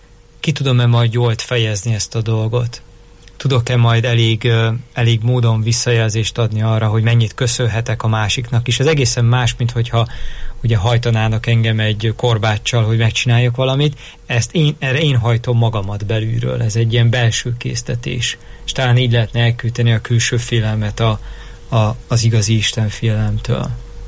ki tudom-e majd jól fejezni ezt a dolgot? Tudok-e majd elég, elég módon visszajelzést adni arra, hogy mennyit köszönhetek a másiknak is? Ez egészen más, mint hogyha ugye hajtanának engem egy korbáccsal, hogy megcsináljak valamit. Ezt én, erre én hajtom magamat belülről. Ez egy ilyen belső késztetés. És talán így lehetne elküldeni a külső félelmet a, a, az igazi Isten félelemtől.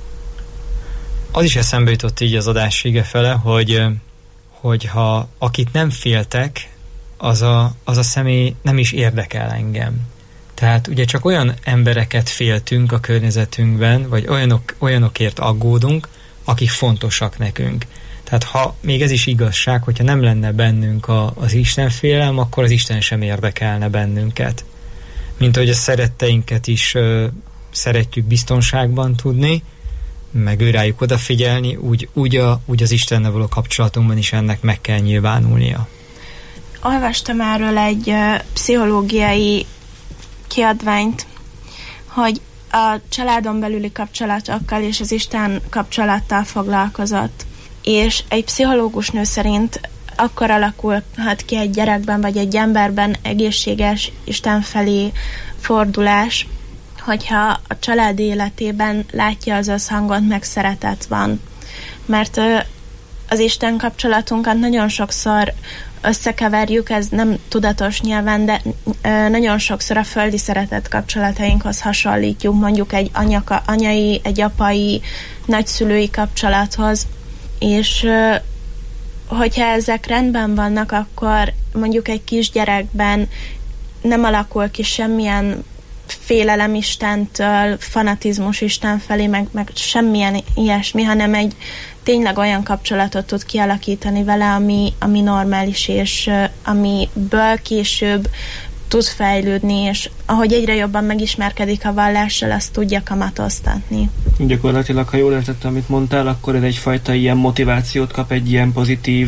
Az is eszembe jutott így az adás vége fele, hogy, hogy ha akit nem féltek, az a, az a személy nem is érdekel engem. Tehát ugye csak olyan embereket féltünk a környezetünkben, vagy olyanok, olyanokért aggódunk, akik fontosak nekünk. Tehát ha még ez is igazság, hogyha nem lenne bennünk a, az Isten félelem, akkor az Isten sem érdekelne bennünket. Mint ahogy a szeretteinket is ö, szeretjük biztonságban tudni, meg őrájuk odafigyelni, úgy, úgy, a, úgy az Istennel való kapcsolatunkban is ennek meg kell nyilvánulnia. Olvastam erről egy uh, pszichológiai kiadványt, hogy a családon belüli kapcsolatokkal és az Isten kapcsolattal foglalkozott. És egy pszichológus nő szerint akkor alakulhat ki egy gyerekben vagy egy emberben egészséges Isten felé fordulás, hogyha a család életében látja az összhangot, meg szeretet van. Mert uh, az Isten kapcsolatunkat nagyon sokszor összekeverjük, ez nem tudatos nyilván, de ö, nagyon sokszor a földi szeretet kapcsolatainkhoz hasonlítjuk, mondjuk egy anyaka, anyai, egy apai, nagyszülői kapcsolathoz, és ö, hogyha ezek rendben vannak, akkor mondjuk egy kisgyerekben nem alakul ki semmilyen félelem Istentől, fanatizmus Isten felé, meg, meg semmilyen ilyesmi, hanem egy tényleg olyan kapcsolatot tud kialakítani vele, ami, ami normális, és uh, amiből később tud fejlődni, és ahogy egyre jobban megismerkedik a vallással, azt tudja kamatoztatni. Gyakorlatilag, ha jól értettem, amit mondtál, akkor ez egyfajta ilyen motivációt kap, egy ilyen pozitív,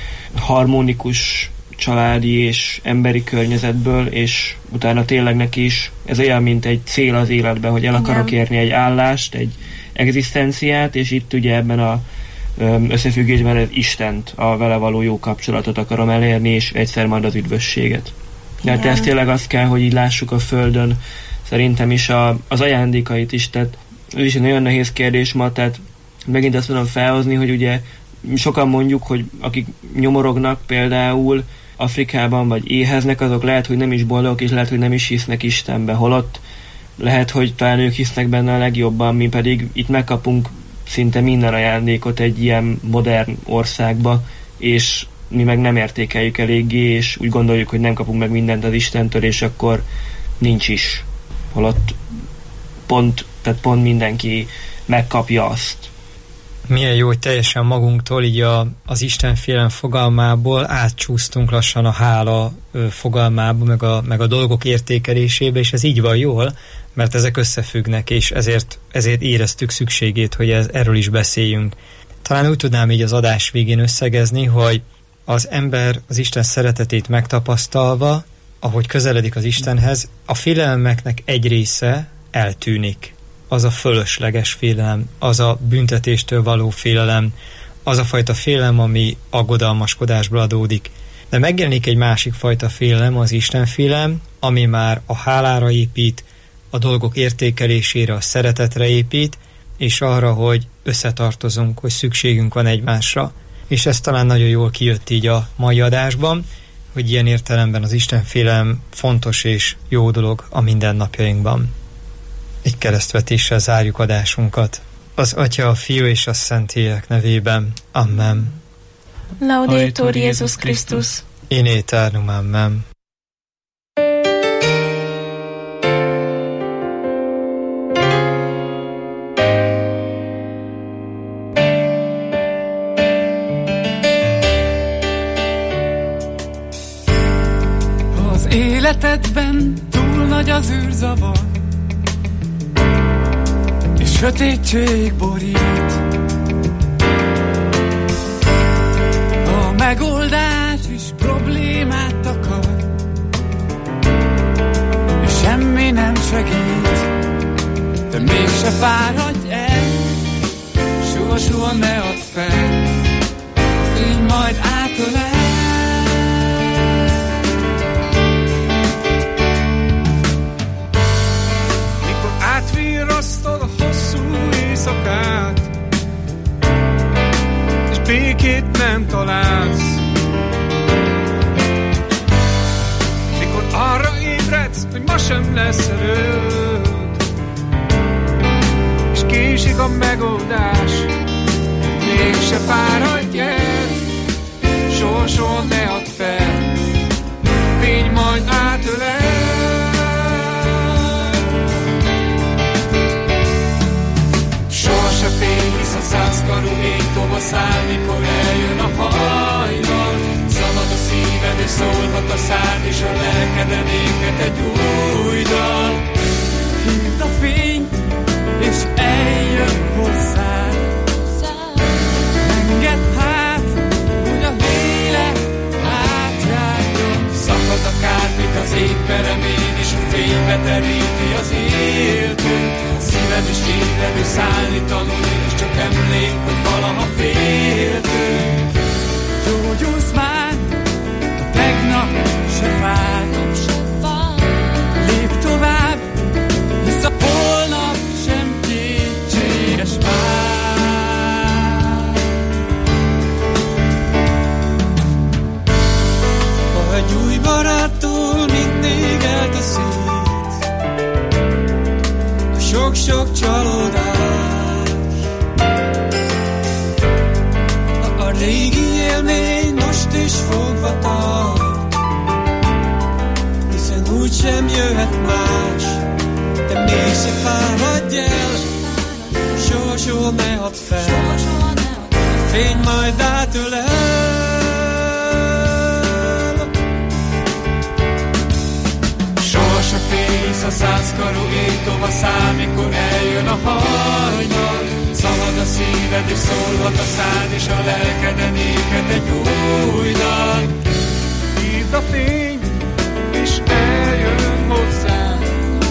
harmonikus családi és emberi környezetből, és utána tényleg neki is ez olyan, mint egy cél az életben, hogy el Igen. akarok érni egy állást, egy egzisztenciát, és itt ugye ebben a összefüggésben az Istent, a vele való jó kapcsolatot akarom elérni, és egyszer majd az üdvösséget. Tehát ez tényleg azt kell, hogy így lássuk a Földön, szerintem is a, az ajándékait is, tehát ez is egy nagyon nehéz kérdés ma, tehát megint azt tudom felhozni, hogy ugye sokan mondjuk, hogy akik nyomorognak például Afrikában, vagy éheznek, azok lehet, hogy nem is boldogok, és lehet, hogy nem is hisznek Istenbe, holott lehet, hogy talán ők hisznek benne a legjobban, mi pedig itt megkapunk szinte minden ajándékot egy ilyen modern országba, és mi meg nem értékeljük eléggé, és úgy gondoljuk, hogy nem kapunk meg mindent az Istentől, és akkor nincs is. Holott pont, tehát pont mindenki megkapja azt. Milyen jó, hogy teljesen magunktól így a, az Istenfélelem fogalmából átcsúsztunk lassan a hála fogalmába, meg a, meg a dolgok értékelésébe, és ez így van jól, mert ezek összefüggnek, és ezért, ezért éreztük szükségét, hogy ez, erről is beszéljünk. Talán úgy tudnám így az adás végén összegezni, hogy az ember az Isten szeretetét megtapasztalva, ahogy közeledik az Istenhez, a félelmeknek egy része eltűnik. Az a fölösleges félelem, az a büntetéstől való félelem, az a fajta félelem, ami aggodalmaskodásból adódik. De megjelenik egy másik fajta félelem, az Istenfélelem, ami már a hálára épít, a dolgok értékelésére, a szeretetre épít, és arra, hogy összetartozunk, hogy szükségünk van egymásra. És ez talán nagyon jól kijött így a mai adásban, hogy ilyen értelemben az Istenfélelem fontos és jó dolog a mindennapjainkban. Egy keresztvetéssel zárjuk adásunkat. Az Atya, a Fiú és a Szentlélek nevében. Amen. Laudetur Jézus Krisztus. In aeternum. Amen. Az életedben túl nagy az űrzavar, és sötétség borít. A megoldás is problémát akar, és semmi nem segít. De mégse fáradj el, soha-soha ne add fel, így majd átölel. békét nem találsz. Mikor arra ébredsz, hogy ma sem lesz erőd, és késik a megoldás, mégse fáradj el, soha-soha ne add fel, fény majd átölel. Soha se félj, hisz a százkarú ég tovaszál, mikor eljön a hajnal. Szabad a szíved és szólhat a szád, és a lelkeden éghet egy új dal. Hívd a fényt, és eljön hozzád. Engedd hát, hogy a lélek átjárjon. Szakad a kárpit az égbe, remény, és a fénybe teríti az éltünk. Szíved is ébredő szállni tanul, és csak emlék, hogy valaha féltünk. Gyógyulsz már, a tegnap se fáj. Lépj tovább, hisz a holnap sem kétséges már. Ha egy új baráttól mindig eltaszít sok-sok csalódás, a, a régi élmény most is fogva tart, hiszen úgysem jöhet más, de mégse fáradj el, soha-soha ne add fel, a fény majd átölel. Soha se félj, hisz a százkarú ég tovaszál, mikor eljön a hajnal. Szabad a szíved és szólhat a szád, és a lelkeden éghet egy új dal. Hívd a fény, és eljön hozzám.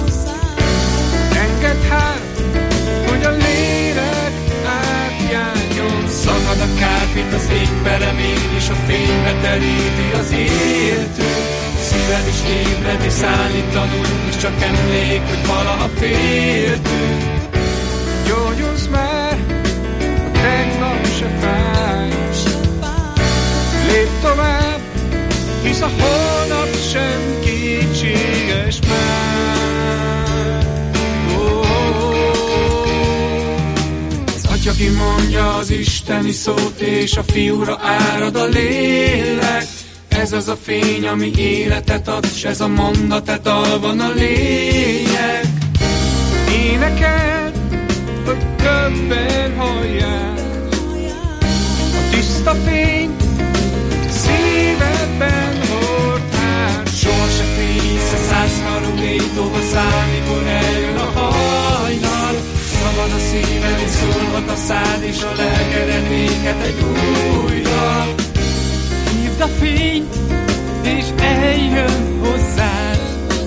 Engedd hát, hogy a lélek átjárjon. Szakad a kárpit az égbe, remény, és a fénybe teríti az éltünk. Szíved is ébred, és szállni tanul, és csak emlék, hogy valaha féltünk. Gyógyulsz már, a tegnap se fáj. Lépj tovább, hisz a holnap sem kétséges már. Oh, oh, oh. Az Atya kimondja az isteni szót, és a Fiúra árad a lélek. Ez az a fény, ami életet ad, s ez a mondat, e dalban a lényeg. Énekeld, hogy többen hallják a tiszta fény, szívedben hordál. Soha se félj, hisz a százkarú ég tovaszál, mikor eljön a hajnal. Szabad a szíved, és szólhat a szád, és a lelkeden éghet egy új dal. Hívd a fényt, és eljön hozzád.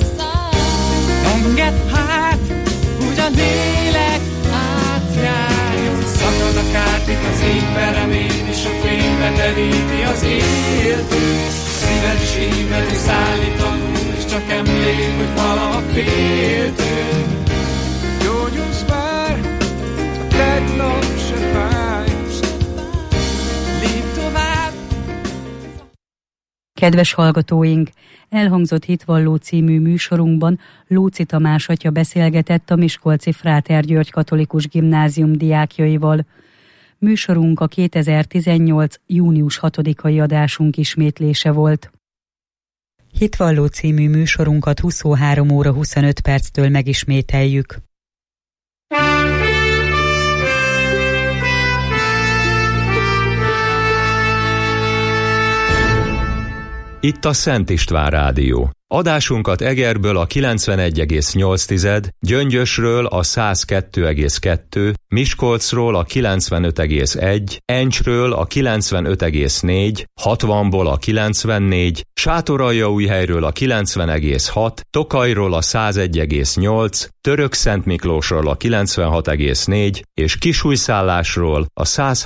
Engedd hát, hogy a lélek átjárjon. Szakad a kárpit az égbe, remény, és a fénybe teríti az éltünk. Szíved is ébred, és szállni tanul, és csak emlék, hogy valaha féltünk. Gyógyulsz már, a tegnap se fáj. Lépj tovább. Kedves hallgatóink! Elhangzott Hitvalló című műsorunkban Lóczy Tamás atya beszélgetett a miskolci Fráter György Katolikus Gimnázium diákjaival. Műsorunk a kétezer-tizennyolc. június hatodikai adásunk ismétlése volt. Hitvalló című műsorunkat huszonhárom óra huszonöt perctől megismételjük. Itt a Szent István Rádió. Adásunkat Egerből a kilencvenegy egész nyolc, Gyöngyösről a száz kettő egész kettő, Miskolcról a kilencvenöt egész egy, Encsről a kilencvenöt egész négy, hatvanból a kilencvennégy, Sátoraljaújhelyről a kilencven egész hat, Tokajról a száz egy egész nyolc, Törökszentmiklósról a kilencvenhat egész négy és Kisújszállásról a száz